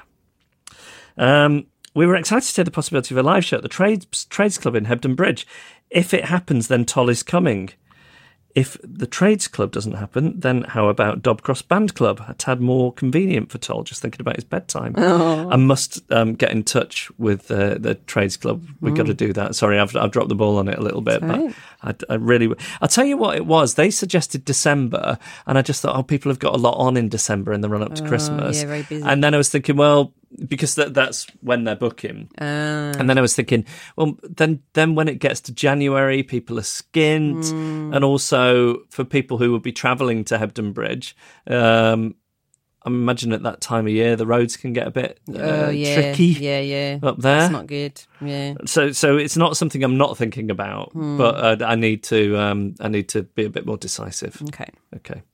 We were excited to hear the possibility of a live show at the Trades Club in Hebden Bridge. If it happens, then Toll is coming. if the Trades Club doesn't happen, then how about Dobcross Band Club? A tad more convenient for Toll, just thinking about his bedtime. I must get in touch with the Trades Club. We've got to do that. Sorry, I've dropped the ball on it a little bit. Right. But I really... I'll tell you what it was. They suggested December, and I just thought, people have got a lot on in December in the run-up to Christmas. Yeah, very busy. And then I was thinking, well... because that's when they're booking. And then I was thinking, well, then when it gets to January, people are skint. And also for people who will be travelling to Hebden Bridge, I imagine at that time of year, the roads can get a bit tricky. Yeah. Up there. That's not good. Yeah. So it's not something I'm not thinking about, but I need to be a bit more decisive. Okay.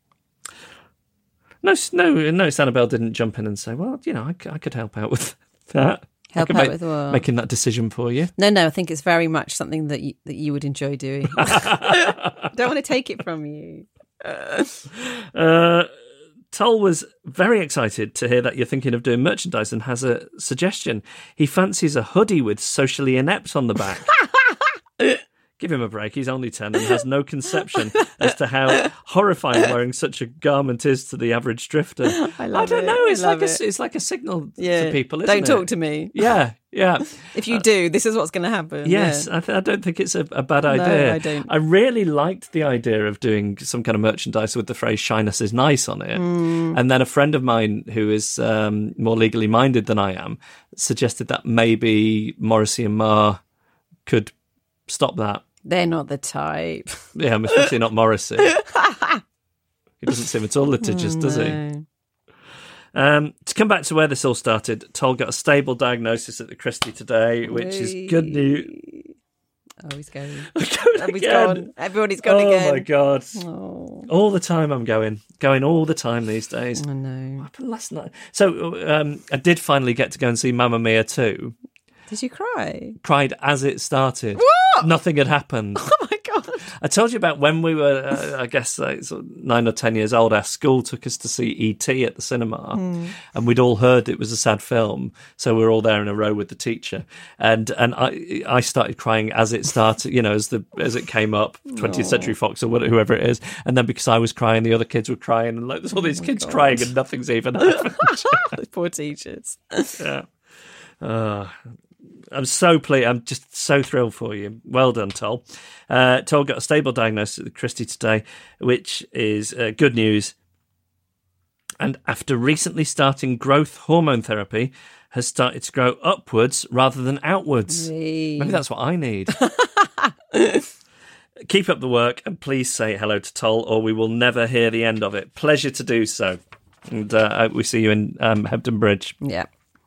No, Annabelle didn't jump in and say, well, I could help out with that. With what? Making that decision for you. No, I think it's very much something that you would enjoy doing. Don't want to take it from you. Tull was very excited to hear that you're thinking of doing merchandise and has a suggestion. He fancies a hoodie with socially inept on the back. Give him a break. He's only 10 and has no conception as to how horrifying wearing such a garment is to the average drifter. I don't know. It's like a signal to people, isn't it? Don't talk to me. Yeah. If you do, this is what's going to happen. Yes, yeah. I don't think it's a bad idea. No, I don't. I really liked the idea of doing some kind of merchandise with the phrase "shyness is nice" on it. And then a friend of mine who is more legally minded than I am suggested that maybe Morrissey and Marr could stop that. They're not the type. Yeah, especially not Morrissey. He doesn't seem at all litigious, does he? To come back to where this all started, Toll got a stable diagnosis at the Christie today, which is good news. Oh, he's going. He's gone. Everybody's gone again. Oh, my God. Oh. All the time I'm going all the time these days. I know. What happened last night? So I did finally get to go and see Mamma Mia 2. Did you cry? Cried as it started. What? Nothing had happened. Oh, my God. I told you about when we were, I guess, like, sort of 9 or 10 years old. Our school took us to see E.T. at the cinema, and we'd all heard it was a sad film, so we were all there in a row with the teacher. And I started crying as it started, as it came up, 20th Century Fox or whoever it is. And then because I was crying, the other kids were crying, and there's all these kids crying, and nothing's even happened. Poor teachers. Yeah. I'm so pleased. I'm just so thrilled for you. Well done, Toll. Toll got a stable diagnosis at the Christie today, which is good news. And after recently starting growth hormone therapy, has started to grow upwards rather than outwards. Maybe that's what I need. Keep up the work and please say hello to Toll or we will never hear the end of it. Pleasure to do so. And we see you in Hebden Bridge. Yeah.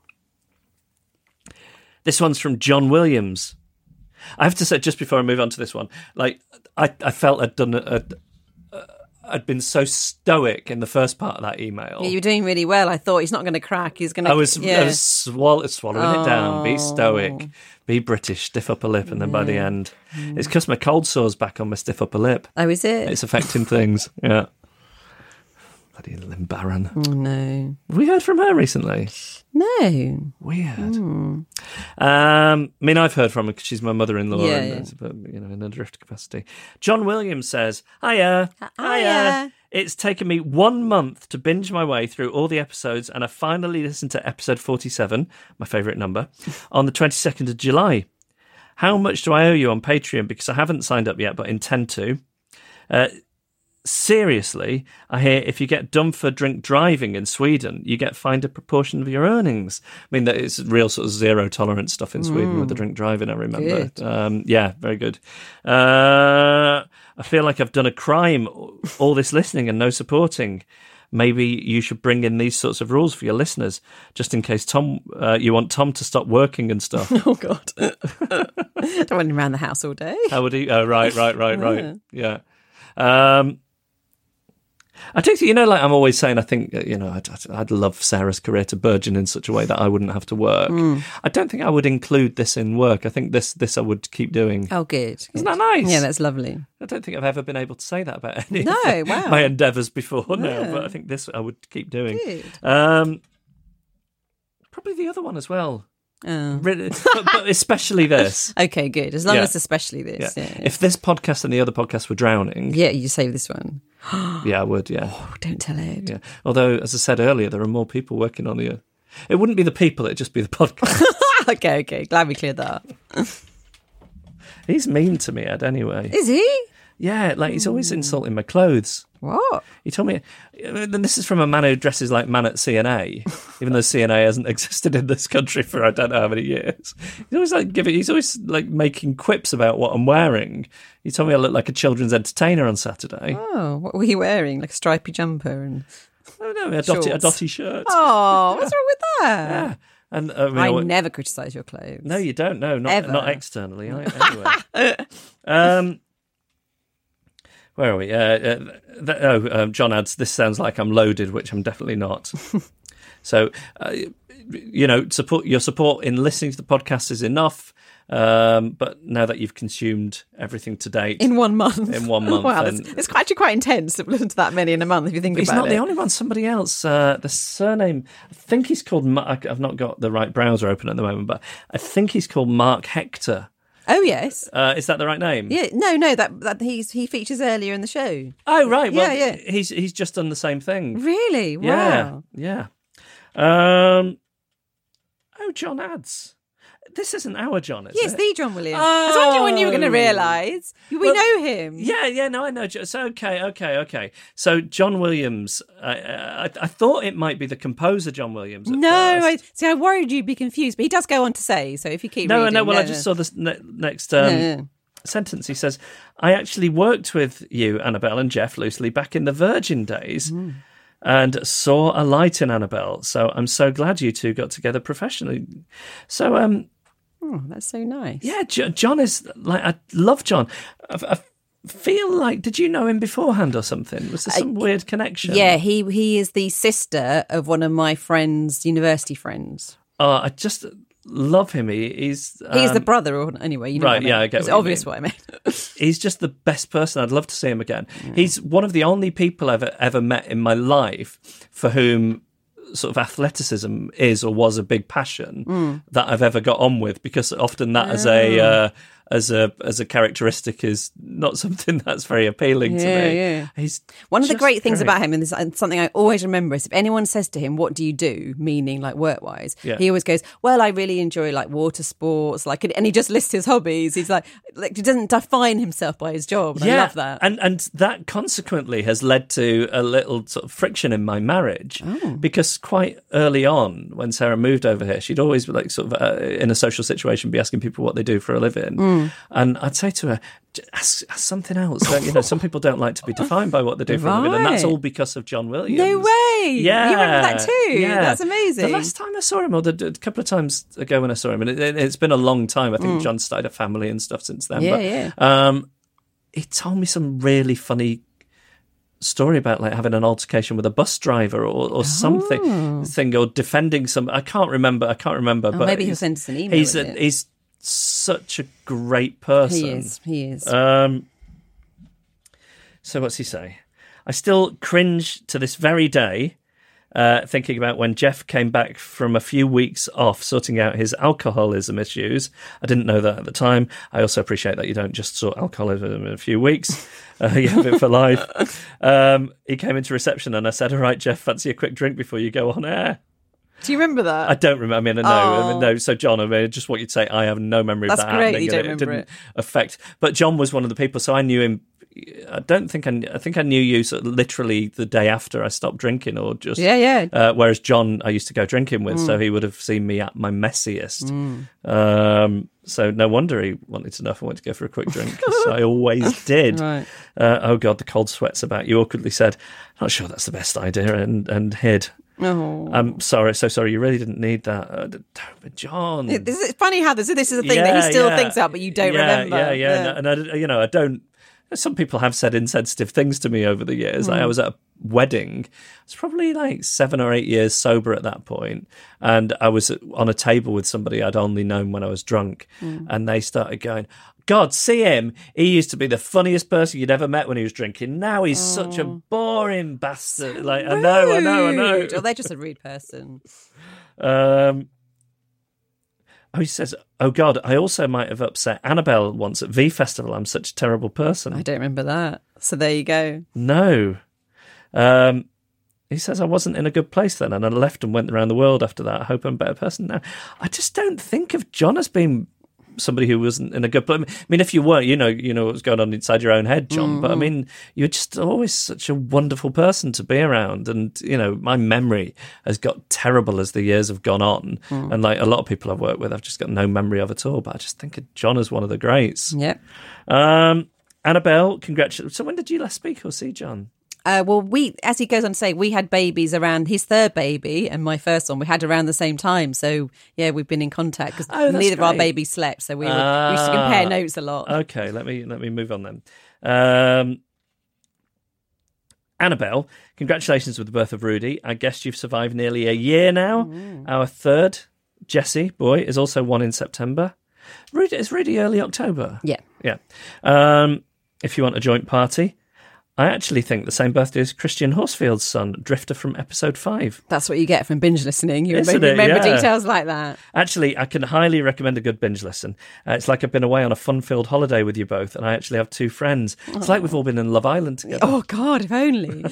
This one's from John Williams. I have to say, just before I move on to this one, like I felt I'd been so stoic in the first part of that email. Yeah, you were doing really well. I thought he's not going to crack. He's going to. I was swallowing it down. Be stoic. Be British. Stiff upper lip, and then by the end, it's because my cold sore's back on my stiff upper lip. Oh, is it? It's affecting things. Yeah. Bloody Lynn Barron. Oh, no. Have we heard from her recently? No. Weird. I mean, I've heard from her because she's my mother-in-law, but, in a drift capacity. John Williams says, Hiya. It's taken me 1 month to binge my way through all the episodes, and I finally listened to episode 47, my favourite number, on the 22nd of July. How much do I owe you on Patreon? Because I haven't signed up yet, but intend to. Seriously, I hear if you get done for drink driving in Sweden, you get fined a proportion of your earnings. I mean, that is real sort of zero tolerance stuff in Sweden with the drink driving, I remember. Yeah, very good. I feel like I've done a crime, all this listening and no supporting. Maybe you should bring in these sorts of rules for your listeners, just in case you want Tom to stop working and stuff. Oh, God. Don't want him around the house all day. How would he? Oh, right. Yeah. I do think, I'm always saying, I think, I'd love Sarah's career to burgeon in such a way that I wouldn't have to work. I don't think I would include this in work. I think this I would keep doing. Oh, good. Isn't that nice? Yeah, that's lovely. I don't think I've ever been able to say that about any of my endeavours before now, but I think this I would keep doing. Good. Probably the other one as well. but especially this. Okay, good. As long as especially this. Yeah. Yeah. If this podcast and the other podcasts were drowning... Yeah, you save this one. Yeah, I would, yeah. Oh, don't tell Ed. Yeah. Although, as I said earlier, there are more people working on the... It wouldn't be the people, it'd just be the podcast. Okay. Glad we cleared that up. He's mean to me, Ed, anyway. Is he? Yeah, like he's always insulting my clothes. What? He told me, and this is from a man who dresses like man at CNA, even though CNA hasn't existed in this country for I don't know how many years. He's always making quips about what I'm wearing. He told me I look like a children's entertainer on Saturday. Oh, what were you wearing? Like a stripy jumper and a dotty shirt. Oh, what's wrong with that? Yeah. And I never criticise your clothes. No, you don't. No, not externally. Anyway. Where are we? John adds, this sounds like I'm loaded, which I'm definitely not. So, your support in listening to the podcast is enough. But now that you've consumed everything to date... In 1 month. Wow, it's actually quite intense to listen to that many in a month, if you think about it. He's not the only one. Somebody else, the surname... I think he's called... I've not got the right browser open at the moment, but I think he's called Mark Hector. Oh, yes. Is that the right name? Yeah, no, that he features earlier in the show. Oh, right. Well, yeah. He's just done the same thing. Really? Wow. Yeah. John adds... This isn't our John, is it? Yes, the John Williams. I was wondering when you were going to realise. We know him. Yeah, no, I know. So, okay. So, John Williams, I thought it might be the composer John Williams at first. I worried you'd be confused, but he does go on to say, so if you keep reading... No, I just saw this next sentence. He says, I actually worked with you, Annabelle and Jeff Loosely, back in the Virgin days. And saw a light in Annabelle. So I'm so glad you two got together professionally. So, oh, that's so nice. Yeah, John is like, I love John. I feel like, did you know him beforehand or something? Was there some weird connection? Yeah, he is the sister of one of my friends, university friends. Oh, I just love him. He's the brother, or anyway, you know. Right? I get. It's obvious what I meant. He's just the best person. I'd love to see him again. He's one of the only people I've ever met in my life for whom sort of athleticism is or was a big passion that I've ever got on with, because often that as a characteristic is not something that's very appealing to me. Yeah. He's one of the great things about him, and something I always remember, is if anyone says to him, "What do you do?" meaning like work-wise, he always goes, "Well, I really enjoy like water sports," and he just lists his hobbies. He's like he doesn't define himself by his job. And I love that. And that consequently has led to a little sort of friction in my marriage, because quite early on, when Sarah moved over here, she'd always be like sort of in a social situation be asking people what they do for a living. And I'd say to her, ask something else. Some people don't like to be defined by what they do for a living, and that's all because of John Williams. No way! Yeah, you remember that too. Yeah, that's amazing. The last time I saw him, or a couple of times ago when I saw him, and it's been a long time. I think John started a family and stuff since then. He told me some really funny story about like having an altercation with a bus driver or something, or defending some. I can't remember. But maybe he'll send us an email. He's such a great person. He is. So what's he say? I still cringe to this very day, thinking about when Jeff came back from a few weeks off sorting out his alcoholism issues. I didn't know that at the time. I also appreciate that you don't just sort alcoholism in a few weeks. You have it for life. He came into reception and I said, "All right, Jeff, fancy a quick drink before you go on air?" Do you remember that? I don't remember. No. So, John, I just want you to say I have no memory of that happening. That's great. You don't remember it. Didn't affect. But John was one of the people, so I knew him. I think I knew you sort of literally the day after I stopped drinking, or just whereas John I used to go drinking with, so he would have seen me at my messiest. So no wonder he wanted to know if I wanted to go for a quick drink, because I always did. Right. Oh God, the cold sweats about you. Awkwardly said, "Not sure that's the best idea," and hid. Oh. I'm sorry, so sorry. You really didn't need that, John. It's funny how this is a thing that he still thinks about, but you don't remember. Yeah. And I don't. Some people have said insensitive things to me over the years. I was at a wedding. I was probably like 7 or 8 years sober at that point, and I was on a table with somebody I'd only known when I was drunk, and they started going, "God, see him. He used to be the funniest person you'd ever met when he was drinking. Now he's such a boring bastard." So like, rude. I know. Or they're just a rude person. Oh, he says, oh, God, I also might have upset Annabelle once at V Festival. I'm such a terrible person. I don't remember that. So there you go. No. He says, I wasn't in a good place then, and I left and went around the world after that. I hope I'm a better person now. I just don't think of John as being somebody who wasn't in a good place. I mean, if you weren't, you know what was going on inside your own head, John. But I mean, you're just always such a wonderful person to be around. And, my memory has got terrible as the years have gone on. And like a lot of people I've worked with, I've just got no memory of at all. But I just think of John as one of the greats. Yep. Annabelle, congratulations. So when did you last speak or see John? Well, as he goes on to say, we had babies around his third baby and my first one. We had around the same time. So, yeah, we've been in contact because neither of our babies slept. So we used to compare notes a lot. Okay, let me move on then. Annabelle, congratulations with the birth of Rudy. I guess you've survived nearly a year now. Our third, Jesse, boy, is also 1 in September. Is Rudy early October? Yeah. Yeah. If you want a joint party. I actually think the same birthday as Christian Horsfield's son, Drifter from episode 5. That's what you get from binge listening. You remember details like that. Actually, I can highly recommend a good binge listen. It's like I've been away on a fun-filled holiday with you both, and I actually have 2 friends. It's like we've all been in Love Island together. Oh, God, if only.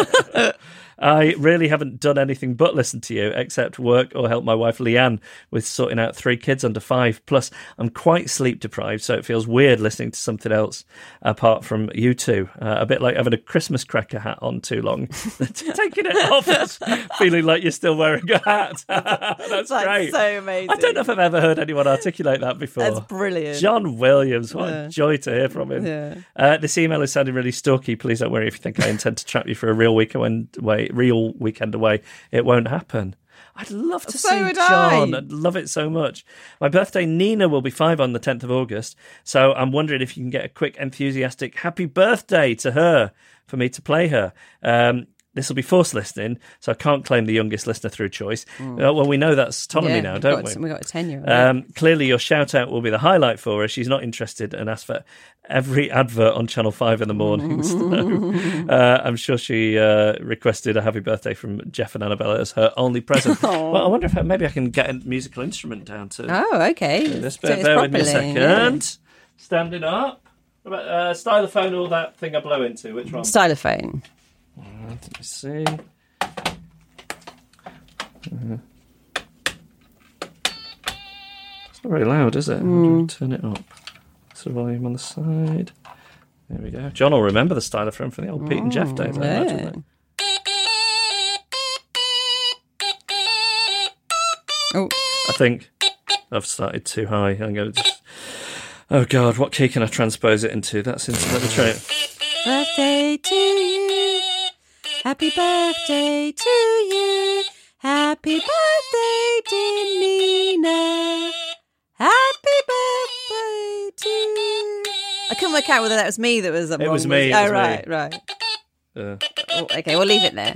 I really haven't done anything but listen to you, except work or help my wife Leanne with sorting out 3 kids under 5. Plus, I'm quite sleep deprived, so it feels weird listening to something else apart from you two. A bit like having a Christmas cracker hat on too long. Taking it off, feeling like you're still wearing a hat. That's great. So amazing. I don't know if I've ever heard anyone articulate that before. That's brilliant. John Williams, what a joy to hear from him. Yeah. This email is sounding really stalky. Please don't worry if you think I intend to trap you for a real weekend away. It won't happen. I'd love to see John. I'd love it so much. My birthday, Nina, will be 5 on the 10th of August. So I'm wondering if you can get a quick, enthusiastic happy birthday to her for me to play her. This will be forced listening, so I can't claim the youngest listener through choice. Well, we know that's Ptolemy now, don't we? We've got a 10-year-old. Clearly, your shout-out will be the highlight for her. She's not interested and asked for every advert on Channel 5 in the mornings. I'm sure she requested a happy birthday from Jeff and Annabella as her only present. Well, I wonder if maybe I can get a musical instrument down to... Oh, okay. This bit. Bear with me a second. Yeah. Standing up. What about stylophone or that thing I blow into? Which one? Stylophone. Let me see. It's not very loud, is it? Turn it up. What's the volume on the side? There we go. John will remember the stylophone from the old Pete and Jeff days, I imagine. Oh. I think I've started too high. I'm going to just... Oh, God, what key can I transpose it into? That's into... Let me try it. Birthday to you. Happy birthday to you. Happy birthday, dear Nina. Happy birthday to you. I couldn't work out whether that was me that was wrong. It was me. Oh, right. Okay, we'll leave it there.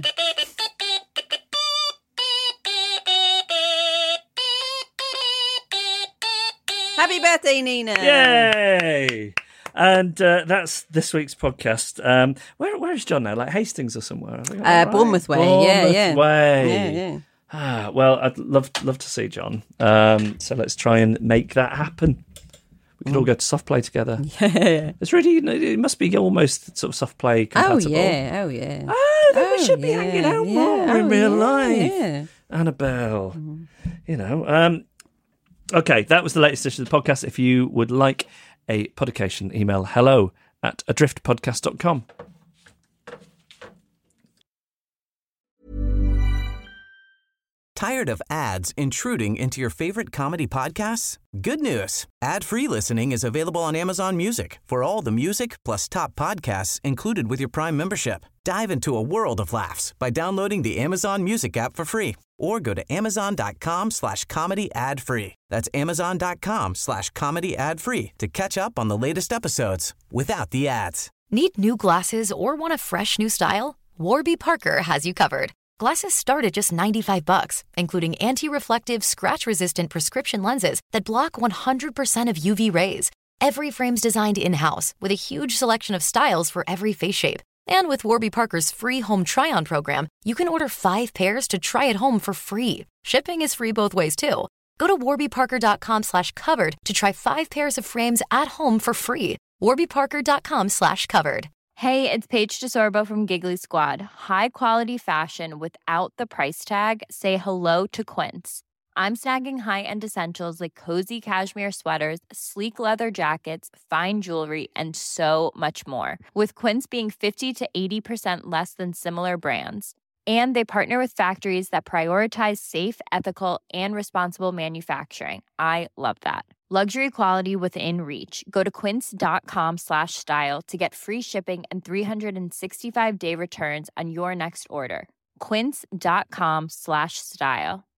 Happy birthday, Nina. Yay! And that's this week's podcast. Where is John now? Like Hastings or somewhere? I think Bournemouth Way. Bournemouth Way. Yeah. Well, I'd love to see John. So let's try and make that happen. We could all go to soft play together. Yeah. It's really, it must be almost sort of soft play compatible. Oh yeah. Oh, then we should be hanging out more in real life. Yeah. Annabelle. Okay, that was the latest edition of the podcast. If you would like a podication, email hello@adriftpodcast.com. Tired of ads intruding into your favorite comedy podcasts? Good news. Ad-free listening is available on Amazon Music for all the music plus top podcasts included with your Prime membership. Dive into a world of laughs by downloading the Amazon Music app for free or go to amazon.com/comedy ad-free. That's amazon.com/comedy ad-free to catch up on the latest episodes without the ads. Need new glasses or want a fresh new style? Warby Parker has you covered. Glasses start at just $95, including anti-reflective, scratch-resistant prescription lenses that block 100% of UV rays. Every frame's designed in-house with a huge selection of styles for every face shape. And with Warby Parker's free home try-on program, you can order 5 pairs to try at home for free. Shipping is free both ways, too. Go to warbyparker.com/covered to try 5 pairs of frames at home for free. warbyparker.com/covered. Hey, it's Paige DeSorbo from Giggly Squad. High quality fashion without the price tag. Say hello to Quince. I'm snagging high-end essentials like cozy cashmere sweaters, sleek leather jackets, fine jewelry, and so much more. With Quince being 50 to 80% less than similar brands. And they partner with factories that prioritize safe, ethical, and responsible manufacturing. I love that. Luxury quality within reach. Go to quince.com/style to get free shipping and 365-day returns on your next order. Quince.com/style.